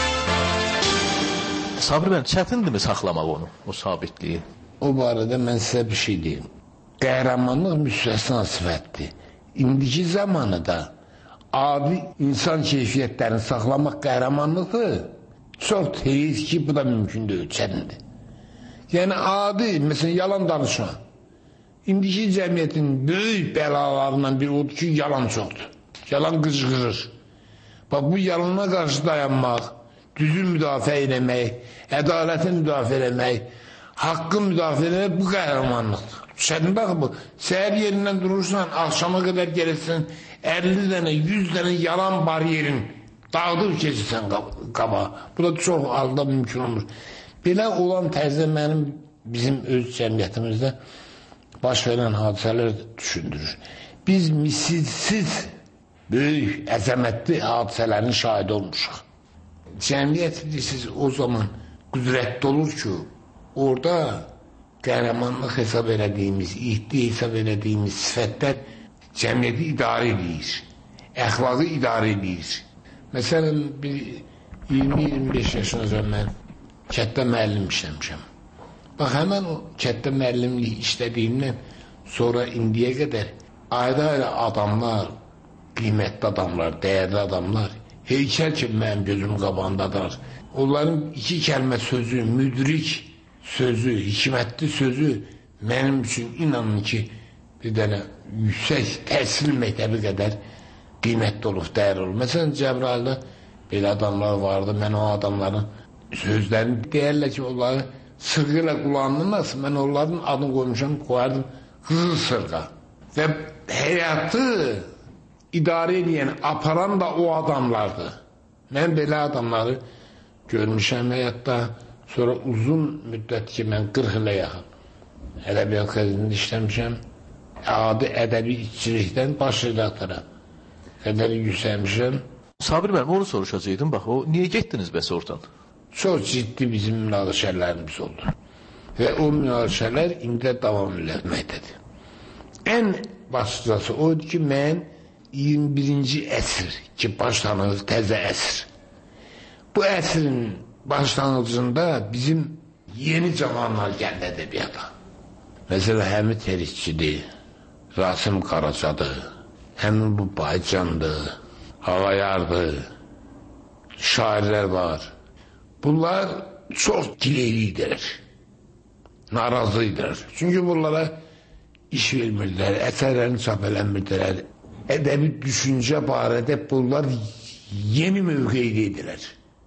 Speaker 5: Sabir bəy, çətindirmi saxlamaq onu, o sabitliyi?
Speaker 22: O barədə mən sizə bir şey deyim. Qəhrəmanlıq müstəsna sifətdir. İndiki zamanıda adi insan keyfiyyətlərini saxlamaq qəhrəmanlıqdır. Çox tez ki, bu da mümkün deyil, çətindir. Yəni adi, məsələn, yalan danışma. İndiki cəmiyyətin böyük bəlalarından biri odur ki, yalan çoxdur. Yalan qıcqırır. Bax, bu yalana qarşı dayanmaq, düzü müdafiə eləmək, ədaləti müdafiə eləmək, haqqı müdafiə eləmək bu qəhrəmanlıqdır. Şəhərin bax bu, səhər yerindən durursan, axşama qədər gəlirsən, əlli dənə, yüz dənə yalan bariyerin dağıdıb keçirsən qaba. Bu da çox halda mümkün olmur. Belə olan tərzdə mənim, bizim öz cəmiyyətimizdə baş verən hadisələr düşündürür. Biz misilsiz, böyük, əzəmətli hadisələrin şahidi olmuşuq. Cəmiyyət bilirsiniz, o zaman qüdrətli olur ki, orada qəhrəmanlıq hesab elədiyimiz, ihdi hesab elədiyimiz sifətlər cəmiyyəti idarə edir, əxlaqı idarə edir. Məsələn, iyirmi iyirmi beş yaşınca mən kətdə müəllim işləmişəm. Bax, həmən o kətdə müəllimlik işlədiyimdən sonra indiyə qədər ayrı-ayrı adamlar, qiymətli adamlar, dəyərli adamlar, heykəl ki, mənim gözüm qabağındadır. Onların iki kəlmə sözü, müdrik sözü, hikmətli sözü mənim üçün inanın ki, bir dənə yüksək təhsil məktəbi qədər qiymətli olub, dəyərli olub. Məsələn, Cəbrayılda belə adamlar vardı, mən o adamların sözlərini deyərlər ki, onları sırğı ilə qullanılmaz, mən onların adını qoymuşam, qoyardım Qızıl Sırğa. Və həyatı idarə edən, aparan da o adamlardır. Mən belə adamları görmüşəm həyatda, sonra uzun müddət ki, mən qırx ilə yaxın ədəbiyyat qəzetində işləmişəm, adi ədəbi işçilikdən baş redaktora qədər yüksəlmişəm.
Speaker 5: Sabir bəy, onu soruşacaqdım, bax, o niyə getdiniz bəs oradan?
Speaker 22: Çox ciddi bizim münaqişələrimiz oldu. Və o münaqişələr indi davam etməkdədir. Ən başlıcası oydu ki, mən iyirmi birinci əsr ki, başlanır təzə əsr. Bu əsrin başlanıcında bizim yeni cavanlar gəldi ədəbiyyata. Məsələn, Həmid Herişçidir, Rasim Qaracadır, Həmin bu Baycandır, Ağayardır, şairlər var. Bunlar çox dileylidirlər, narazıydılar. Çünki bunlara iş vermirdilər, əsərlərini çap eləmirdilər. Ədəbi düşüncə barədə bunlar yeni mövqeydilər.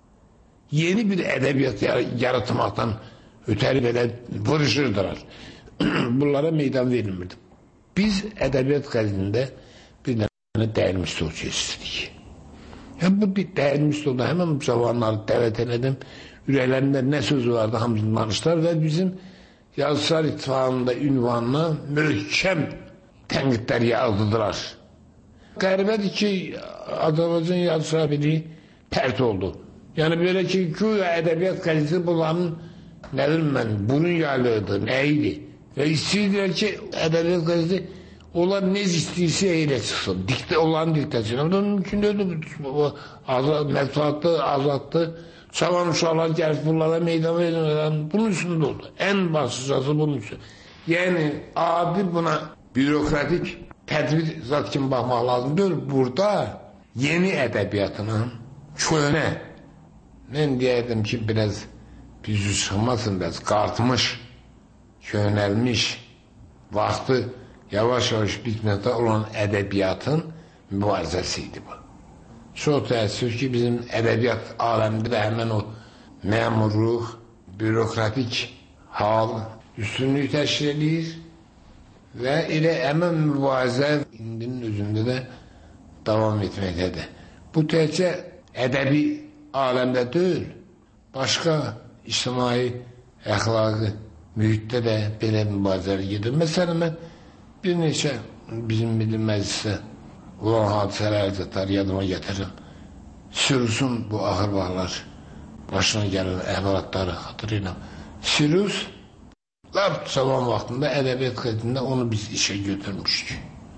Speaker 22: Yeni bir ədəbiyyat yaratmaqdan ötəri belə vuruşurdular. Bunlara meydan verilmirdi. Biz ədəbiyyat qəzində bir dənə dəyirmi stol keçirdik. Yəni, bu dəyirmi stolda həmən cavanları dəvət elədim. Ürəklərində nə söz vardı, hamısını danışdılar və bizim Yazıçılar İttifaqında ünvanına möhkəm tənqidlər yazdılar. Qəribədir ki, Azərbaycan yazıçılar birliyi pərt oldu. Yəni, belə ki, güya ədəbiyyat qəzeti bunların, nə bilim mən, bunun yaylığıdır, nə idi? Və istəyirlər ki, ədəbiyyat qəzeti onlar necə istəyirsə elə çıxsın. Dikdə, onların diktəsiylə. Bu da mümkün deyildir. Mətbuatlı, azadlı, çavan uşaqlar gəlib bunlara meydan verin. Bunun üstündə oldu. Ən başlıcası bunun üçün. Yəni, adi buna bürokratik tədbir zat kimi baxmaq lazımdır. Burada yeni ədəbiyyatının köhnə, mən deyərdim ki, biraz bizü çıxmasın, biraz qartmış, köhnəlmiş, vaxtı yavaş-yavaş bitməkdə olan ədəbiyyatın mübarizəsi idi bu. Çox təəssüf ki, bizim ədəbiyyat aləmində də həmən o məmurluq, bürokratik hal üstünlüyü təşkil edir və elə həmən mübarizə indinin özündə də davam etməkdədir. Bu təkcə ədəbi aləmdə deyil, başqa ictimai əxlaqı mühitdə də belə mübarizələr gedir. Məsələn, mən bir neçə bizim Milli Məclisdə olan hadisələr zətləri yadıma gətirirəm. Sirus'un bu axır vaxtlar başına gələn əhvalatları xatırlayıram. Sirus, lap cavan vaxtında ədəbiyyat qəzetində onu biz işə götürmüşdük.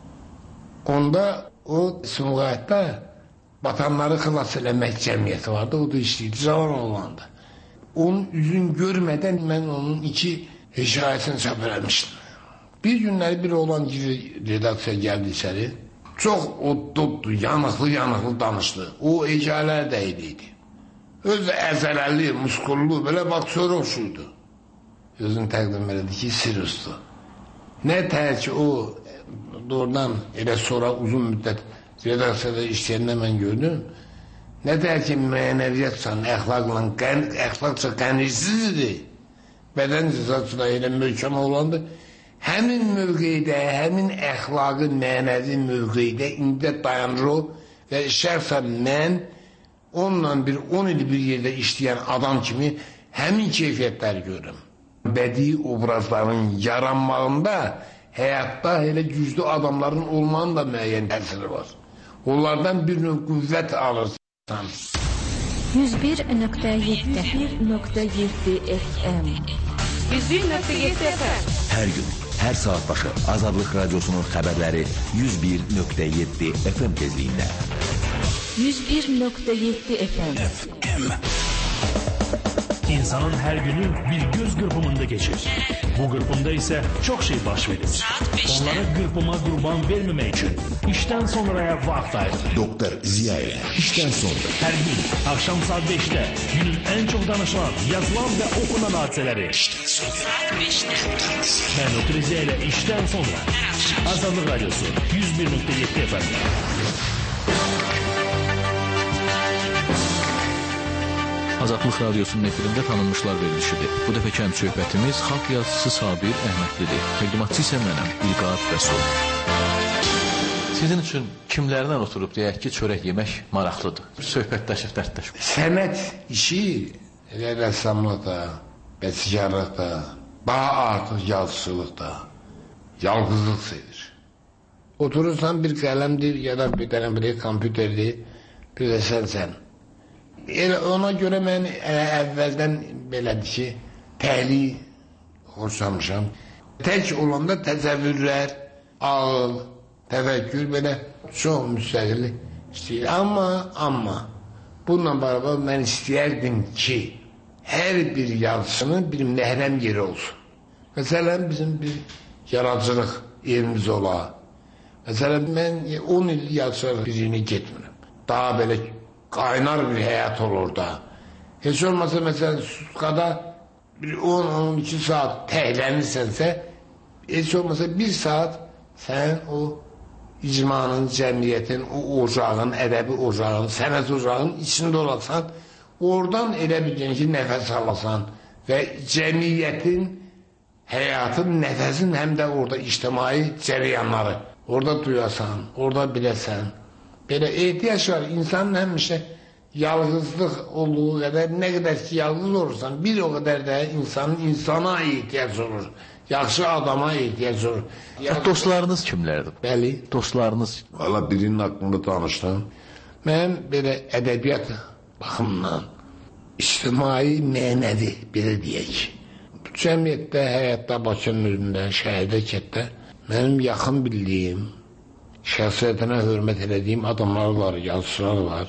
Speaker 22: Onda o Sumqayıtda batanları xilas eləmək cəmiyyəti vardı, o da işləyirdi, cavan oğlandı. Onun üzün görmədən mən onun iki hekayətini çap eləmişdim. Bir günləri bir oğlan redaksiya gəldi içəri, çox oddoddu, yanıqlı-yanıqlı danışdı. O hekayələr də idi. Öz əzələli, muskullu, belə bax, söröxşuydu. Özünü təqdim elədi ki, Sirus'dur. Nə tər ki, o doğrudan elə sonra uzun müddət redaksiyada işləyəndə mən gördüm. Nə tər ki, mənəviyyatsan, əxlaqla, əxlaqca qənirsiz idi. Bədən cizatçıda elə möhkəm olandı. Həmin mövqeydə, həmin əxlaqı, mənəvi mövqeydə indi dayanır o və şəxsən mən onunla bir on il bir yerdə işləyən adam kimi həmin keyfiyyətləri görürüm. Bədii obrazların yaranmağında həyatda elə güclü adamların olmanın da müəyyən təsiri var. Onlardan bir növ qüvvət alırsan.
Speaker 1: yüz bir nöqtə yeddi F M
Speaker 2: yüz bir nöqtə yeddi F M
Speaker 3: Hər gün, hər saat başı Azadlıq Radyosu'nun xəbərləri yüz bir nöqtə yeddi F M tezliyində.
Speaker 1: yüz bir nöqtə yeddi F M
Speaker 4: İnsanın hər günü bir göz qırpımında geçir. Bu qırpımda isə çox şey baş verir. Onlara qırpıma qurban verməmək üçün işdən sonraya vaxt ayırır.
Speaker 3: Doktor Ziya ilə işdən sonra.
Speaker 4: Hər gün axşam saat beşdə günün ən çox danışılan, yazılan və okunan hadisələri. İşdən sonra. Mən Doktor Ziya ilə işdən sonra. Azadlıq Radyosu yüz bir nöqtə yeddi F M.
Speaker 5: Azadlıq Radyosu'nun efirində tanınmışlar verilişidir. Bu dəfəki həm söhbətimiz xalq yazıcısı Sabir Əhmədlidir. Təqdimatçı isə mənəm, İlqar Rəsul. Sizin üçün kimlərlə oturub deyək ki, çörək yemək maraqlıdır? Söhbətləşib, dərdləşib.
Speaker 22: Sənət işi elə rəssamlıqda, bəstəkarlıqda, daha artıq yazıçılıqda, yalqızlıq sevir. Oturursan bir qələmdir ya da bir dənə bir kompüterdir, bir də sən sən. Elə ona görə mən əvvəldən belədir ki, təhliyi xoşlamışam. Tək olanda təsəvvürlər, ağıl, təfəkkür belə çox müstəqilli istəyir. Amma, amma bununla beraber mən istəyərdim ki, hər bir yazısının bir məhrəm yeri olsun. Məsələn, bizim bir yaradıcılıq evimiz ola. Məsələn, mən on il yazsaq birini getmirəm. Daha belə qaynar bir həyat olur da. Heç olmasa, məsələn, Suskada bir on on iki saat təhlənirsensə, heç olmasa bir saat sən o icmanın, cəmiyyətin, o ocağın, ədəbi ocağın, sənət ocağın içində olasan, oradan elə biləcəksən ki, nəfəs alasan və cəmiyyətin, həyatın, nəfəsin həm də orada ictimai cərəyanları orada duyasan, orada biləsən. Belə ehtiyac var, insanın həmişə yalğızlıq olduğu qədər, nə qədər ki, yalğız olursan, bir o qədər də insanın insana ehtiyac olur. Yaxşı adama ehtiyac olur.
Speaker 5: Yaxşı... Dostlarınız kimlərdir?
Speaker 22: Bəli.
Speaker 5: Dostlarınız?
Speaker 22: Valla birinin haqqında danışdım. Mən belə ədəbiyyat baxımdan, ictimai mənəvi, belə deyək. Cəmiyyətdə, həyatda, Bakının özündə, şəhərdə, kətdə mənim yaxın bildiyim, şəxsiyyətinə hörmət elədiyim adamlar var, yazıçılar var.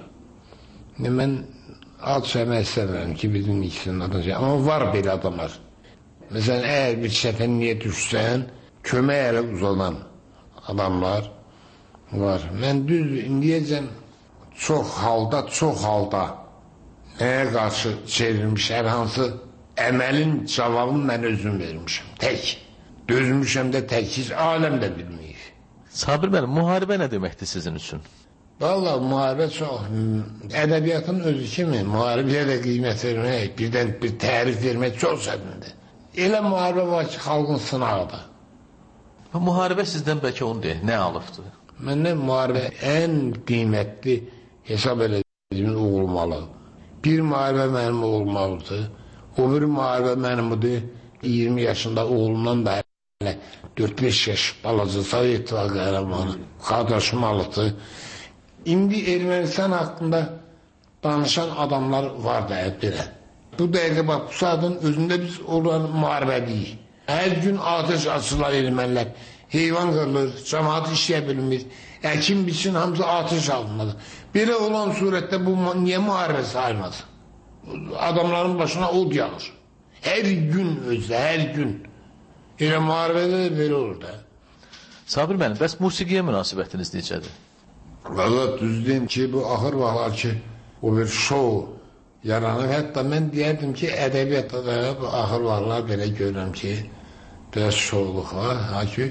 Speaker 22: Mən ad söyləmək istəmirəm ki, bizim ikisinin adını şey, amma var belə adamlar. Məsələn, əgər bir çətinliyə düşsən, kömək ələ uzadan adamlar var. Mən düz indiyəcən çox halda, çox halda nəyə qarşı çevrilmiş, hər hansı əməlin cavabını mən özüm vermişəm, tək. Dözmüşəm də tək, hiç aləm də bilməyir.
Speaker 5: Sabir bəli, müharibə nə deməkdir sizin üçün?
Speaker 22: Valla müharibə çox, ədəbiyyatın özü kimi müharibəyə də qiymət vermək, birdən bir tərif vermək çox çətindir. Elə müharibə var ki, xalqın sınağıdır.
Speaker 5: Müharibə sizdən bəlkə onu deyək, nə alıbdır?
Speaker 22: Məndən müharibə ən qiymətli hesab edəcəyimiz olmalı. Bir müharibə mənim olmalıdır, o bir müharibə mənimdir, iyirmi yaşında oğlumdan da hələ dörd beş yaş balaca Sovet İttifaqı qəhrəmanı qardaşım alıbdır. İndi Ermənistan haqqında danışan adamlar var da belə. Bu dəqiqə bax, bu saatın özündə biz olan müharibəliyik. Hər gün ateş açılar ermənilər, heyvan qırılır, cəmaat işləyə bilmir, əkin biçin hamısı ateş altındadır. Belə olan surətdə bu niyə müharibə sayılmaz? Adamların başına od yağır. Hər gün özdə, hər gün. Elə müharibədə də belə olur da.
Speaker 5: Sabir mənim, bəs musiqiyə münasibətiniz necədir?
Speaker 22: Valla düz deyim ki, bu axır vaxtlar ki, o bir şou yaranır. Hətta mən deyərdim ki, ədəbiyyatda da bu axır vaxtlar belə görürəm ki, biraz şouluq var. Ha ki,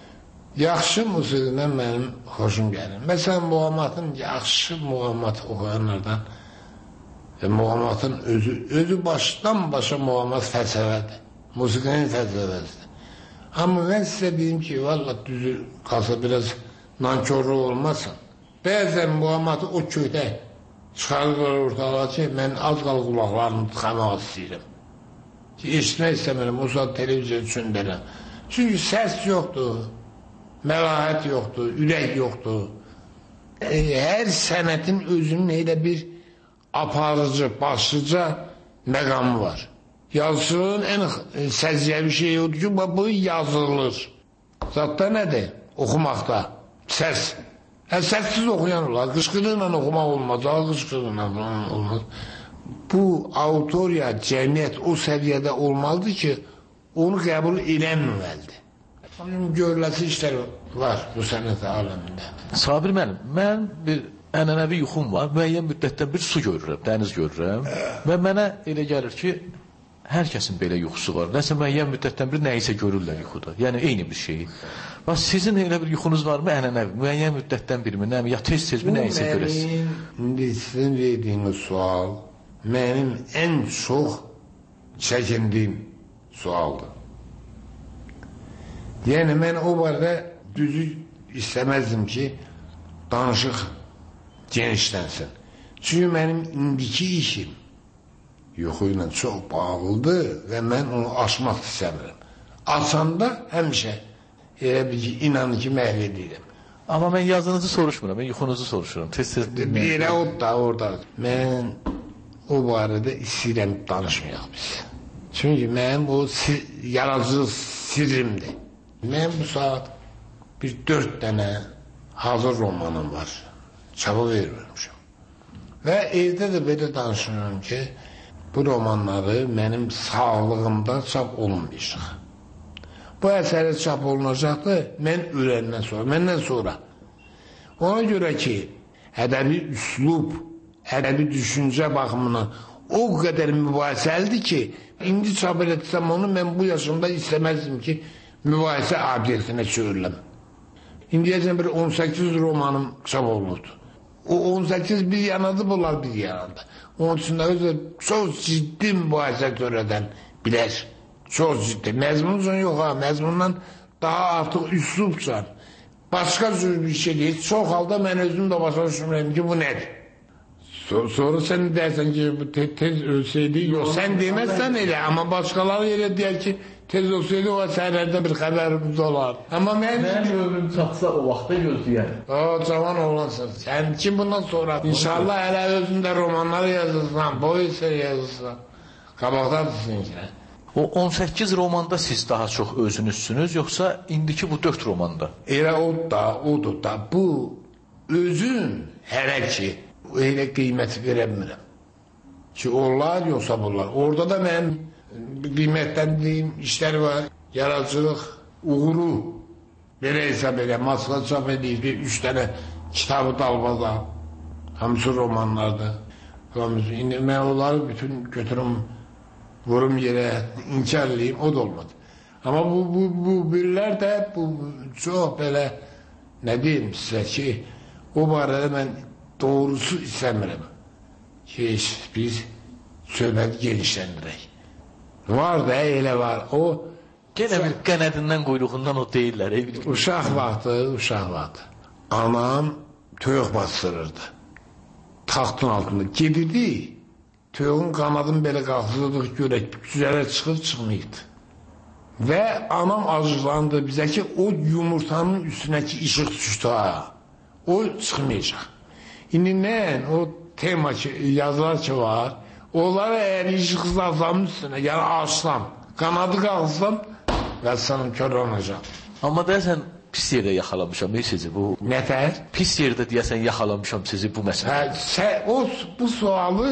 Speaker 22: yaxşı musiqidən mənim xoşum gəlir. Məsələn, muğamatın, yaxşı muğamat oxuyanlardan e, muğamatın özü, özü başdan başa muğamat fəlsəfədir. Musiqinin fəlsəfəsidir. Amma mən sizə deyim ki, valla düzü qalsa biraz nankörlük olmasın. Bəzən muğamatı o köydə çıxarırlar ortalığa ki, mən az qal qulaqlarını tıxamaq istəyirəm. Ki, eşitmək istəmirəm, o saat televiziya üçündərəm. Çünki səs yoxdur, məlahət yoxdur, ürək yoxdur. E, hər sənətin özünün elə bir aparıcı, başlıca məqamı var. Yazıçılığın ən səciyyəvi şey odur ki, bu yazılır. Zatda nədir? Oxumaqda. Səs. Hə, səssiz oxuyan olar. Qışqırıqla oxumaq olmaz. Qışqırıqla olmaz. Bu autoriya, cəmiyyət o səviyyədə olmalıdır ki, onu qəbul eləməməlidir. Görüləsi işlər var bu sənət aləmində.
Speaker 5: Sabir mənim, mən bir ənənəvi yuxum var. Müəyyən müddətdən bir su görürəm, dəniz görürəm. Və mənə elə gəlir ki, hər kəsin belə yuxusu var. Nəsə müəyyən müddətdən bir nəyisə görürlər yuxuda. Yəni, eyni bir şeyi. Bax, sizin elə bir yuxunuz varmı ənənəvi? Müəyyən müddətdən bir mi? Ya tez-tez bir nəyisə görəsiniz?
Speaker 22: İndi sizin verdiyiniz sual mənim ən çox çəkindiyim sualdır. Yəni, mən o barədə düzü istəməzdim ki, danışıq genişlənsin. Çünki mənim indiki işim yuxu ilə çox bağlıdır və mən onu aşmaq istəmirəm. Açanda həmişə elə bir ki, inanın ki, məhv edirəm.
Speaker 5: Amma mən yazınızı soruşmuram, mən yuxunuzu soruşuram. Tez-tez
Speaker 22: elə o da orada. Mən o barədə istəyirəm danışmayaq biz. Çünki mənim o yaradıcı sirrimdir. Mən bu saat bir dörd dənə hazır romanım var. Çaba vermirmişim. Və evdə də belə danışıram ki, bu romanları mənim sağlığımdan çap olunmayacaq. bu əsəri çap olunacaqdır mən öləndən sonra, məndən sonra. Ona görə ki, ədəbi üslub, ədəbi düşüncə baxımından o qədər mübahisəlidir ki, indi çap etsəm onu mən bu yaşımda istəməzdim ki, mübahisə obyektinə çevriləm. İndiyəcən bir on səkkiz romanım çap olunurdu. O on səkkiz bir yanadı, bunlar bir yanadı. Onun üçün də çox ciddi mübahisə törədən bilər. Çox ciddi. Məzmuncan yox ha, məzmundan daha artıq üslubcan. Başqa cür bir şey deyil. Çox halda mən özüm də başa düşmürəm ki, bu nədir? So sonra sən dersən ki, bu te tez ölseydi, yox, sən deməzsən elə, amma başqaları elə deyər ki, tez olsaydı o əsərlərdə bir xəbərimiz olar. Amma mən...
Speaker 5: Mən ömrüm çatsa o vaxtda gözləyər.
Speaker 22: O, cavan oğlansın. Sən ki, bundan sonra inşallah hələ özündə romanlar yazırsan, boy eser yazırsan, qabaqdadısın ki.
Speaker 5: O on səkkiz romanda siz daha çox özünüzsünüz, yoxsa indiki bu dörd romanda?
Speaker 22: Elə o da, odur da. Bu özün hələ ki, elə qiyməti verəmirəm. Ki, onlar yoxsa bunlar. Orada da mən qiymətləndiğim işlər var. Yaradıcılıq uğuru belə hesab elə. Moskva çap edildi. Üç tane kitabı dalbada. Hamısı romanlardı. İndi mən onları bütün götürüm, vurum yerə, inkar edeyim. O da olmadı. Amma bu, bu, bu birlər də bu, çox belə nə deyim sizə ki, o barədə mən doğrusu istəmirəm ki, biz söhbəti genişləndirək. Var da, elə var. O,
Speaker 5: Genə bir qənədindən, quyruğundan o deyirlər.
Speaker 22: Uşaq vaxtı, uşaq vaxtı. Anam toyuq bastırırdı. Taxtın altında gedirdi. Toyuğun qanadını belə qalxırdıq, görək, güzələ çıxır, çıxmayırdı. Və anam acıqlandı bizə ki, o yumurtanın üstünəki işıq düşdü ha. O çıxmayacaq. İndi mən o tema ki, yazılar ki var, onları əgər işıq zazlamın üstünə, yəni açsam, qanadı qalxsam, vəssanım kör olacaq.
Speaker 5: Amma deyəsən, pis yerdə yaxalamışam, sizi bu...
Speaker 22: Nətər?
Speaker 5: Pis yerdə deyəsən, yaxalamışam sizi bu məsələ.
Speaker 22: Hə, o, bu sualı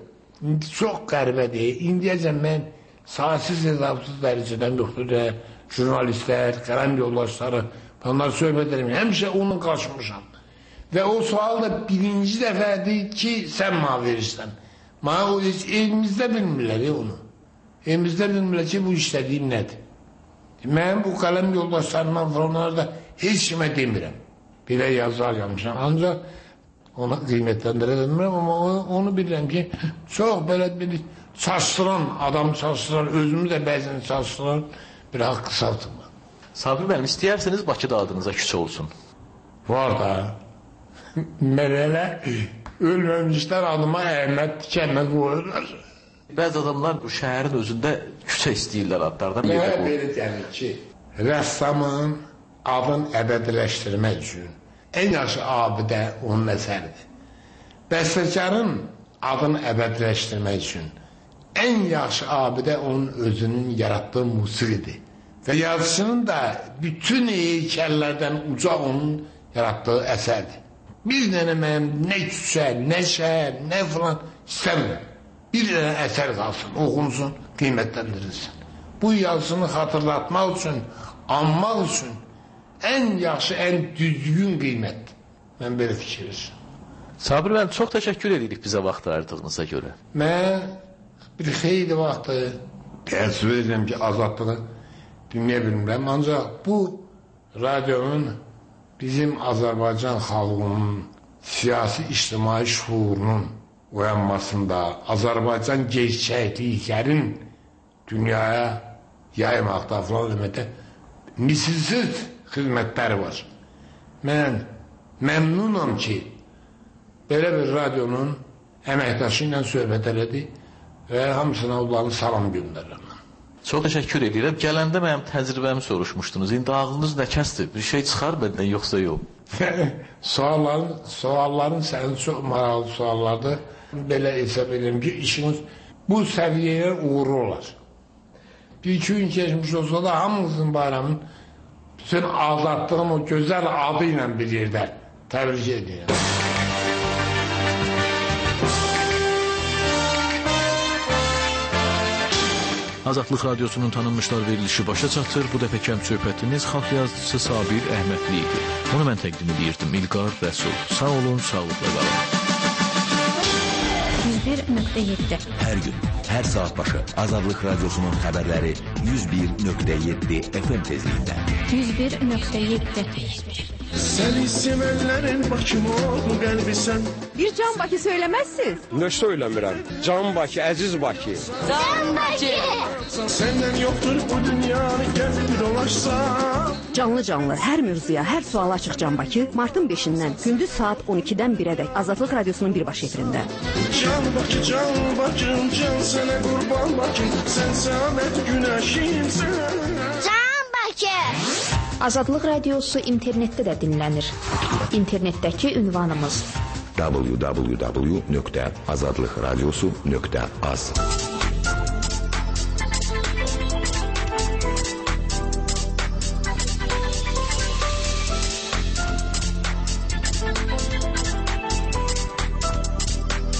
Speaker 22: çox qəribədir. İndiyəcən mən sahəsiz hesabsız dərəcədən yoxdur da, jurnalistlər, qələm yoldaşları, onlar söhbət edirəm. Həmişə onun qaçmışam. Və o sual da birinci dəfədir ki, sən mənə verirsən. Mənə o heç elimizdə bilmirlər onu. Elimizdə bilmirlər ki, bu işlədiyim nədir? Mən bu qələm yoldaşlarından onları da heç kimə demirəm. Belə yazar yapmışam. Ancaq ona qiymətləndirə bilmirəm, amma onu bilirəm ki, çox belə bir çalıştıran, adam çalıştıran, özümü də bəzən çalıştıran bir haqq qısaltım.
Speaker 5: Sabri müəllim, istəyirsiniz Bakıda adınıza küçə olsun?
Speaker 22: Var da. Mən elə ölməmişlər adıma Əhməd Dikənmə qoyurlar.
Speaker 5: Bəzi adamlar bu şəhərin özündə küçə istəyirlər adlardan.
Speaker 22: Mənə belə gəlir ki, rəssamın adını əbədiləşdirmək üçün ən yaxşı abidə onun əsəridir. Bəstəkarın adını əbədiləşdirmək üçün ən yaxşı abidə onun özünün yaratdığı musiqidir. Və yazıcının da bütün heykəllərdən uca onun yaratdığı əsərdir. Bir dənə mənim nə küçə, nə şəhər, nə filan istəmirəm. Bir dənə əsər qalsın, oxunsun, qiymətləndirilsin. Bu yazısını xatırlatmaq üçün, anmaq üçün ən yaxşı, ən düzgün qiymət. Mən belə fikirləşirəm.
Speaker 5: Sabri müəllim, çox təşəkkür edirik bizə vaxt ayırdığınıza görə.
Speaker 22: Mən bir xeyli vaxtı təəssüf edirəm ki, azadlığı dinləyə bilmirəm. Ancaq bu radionun bizim Azərbaycan xalqının siyasi, ictimai şuurunun oyanmasında, Azərbaycan gerçəkliklərin dünyaya yaymaqda falan deməkdə misilsiz xidmətləri var. Mən məmnunam ki, belə bir radionun əməkdaşı ilə söhbət elədi və hamısına onların salam göndərirəm.
Speaker 5: Çox təşəkkür edirəm. Gələndə mənim təcrübəmi soruşmuşdunuz. İndi ağlınız nə kəsdir? Bir şey çıxar məndən, yoxsa yox?
Speaker 22: Sualların, sualların sənin çox maraqlı suallardır. Belə hesab edirəm ki, işiniz bu səviyyəyə uğurlu olar. Bir-iki gün keçmiş olsa da hamınızın bayramın bütün azadlığın o gözəl adı ilə bir yerdə təbrik edirəm.
Speaker 5: Azadlıq Radiosunun tanınmışlar verilişi başa çatır. Bu dəfəki söhbətimiz xalq yazıcısı Sabir Əhmədli idi. Onu mən təqdim edirdim. İlqar Rəsul. Sağ olun, sağlıqla qalın.
Speaker 1: yüz bir nöqtə yeddi.
Speaker 3: Hər gün, hər saat başı Azadlıq Radiosunun xəbərləri yüz bir nöqtə yeddi F M tezliyində.
Speaker 1: yüz bir nöqtə yeddi.
Speaker 9: Seni sevenlerin başım oldu qəlbi sən.
Speaker 6: Bir Can Bakı söyləməzsiniz?
Speaker 10: Ne söyləmirəm? Can Bakı, əziz Bakı.
Speaker 6: Can Bakı.
Speaker 9: Senden yoktur bu dünyanı gəzib dolaşsam.
Speaker 6: Canlı canlı hər mövzuya, hər suala açıq Can Bakı martın beşindən gündüz saat on ikidən birədək Azadlıq Radiosunun birbaşa efirində.
Speaker 9: Can Bakı, Can Bakım, can sənə qurban Bakım, sən səmət günəşimsən.
Speaker 12: Can Bakı.
Speaker 2: Azadlıq Radiosu internetdə də dinlənir. İnternetdəki ünvanımız
Speaker 3: w w w nöqtə azadlıqradiosu nöqtə az.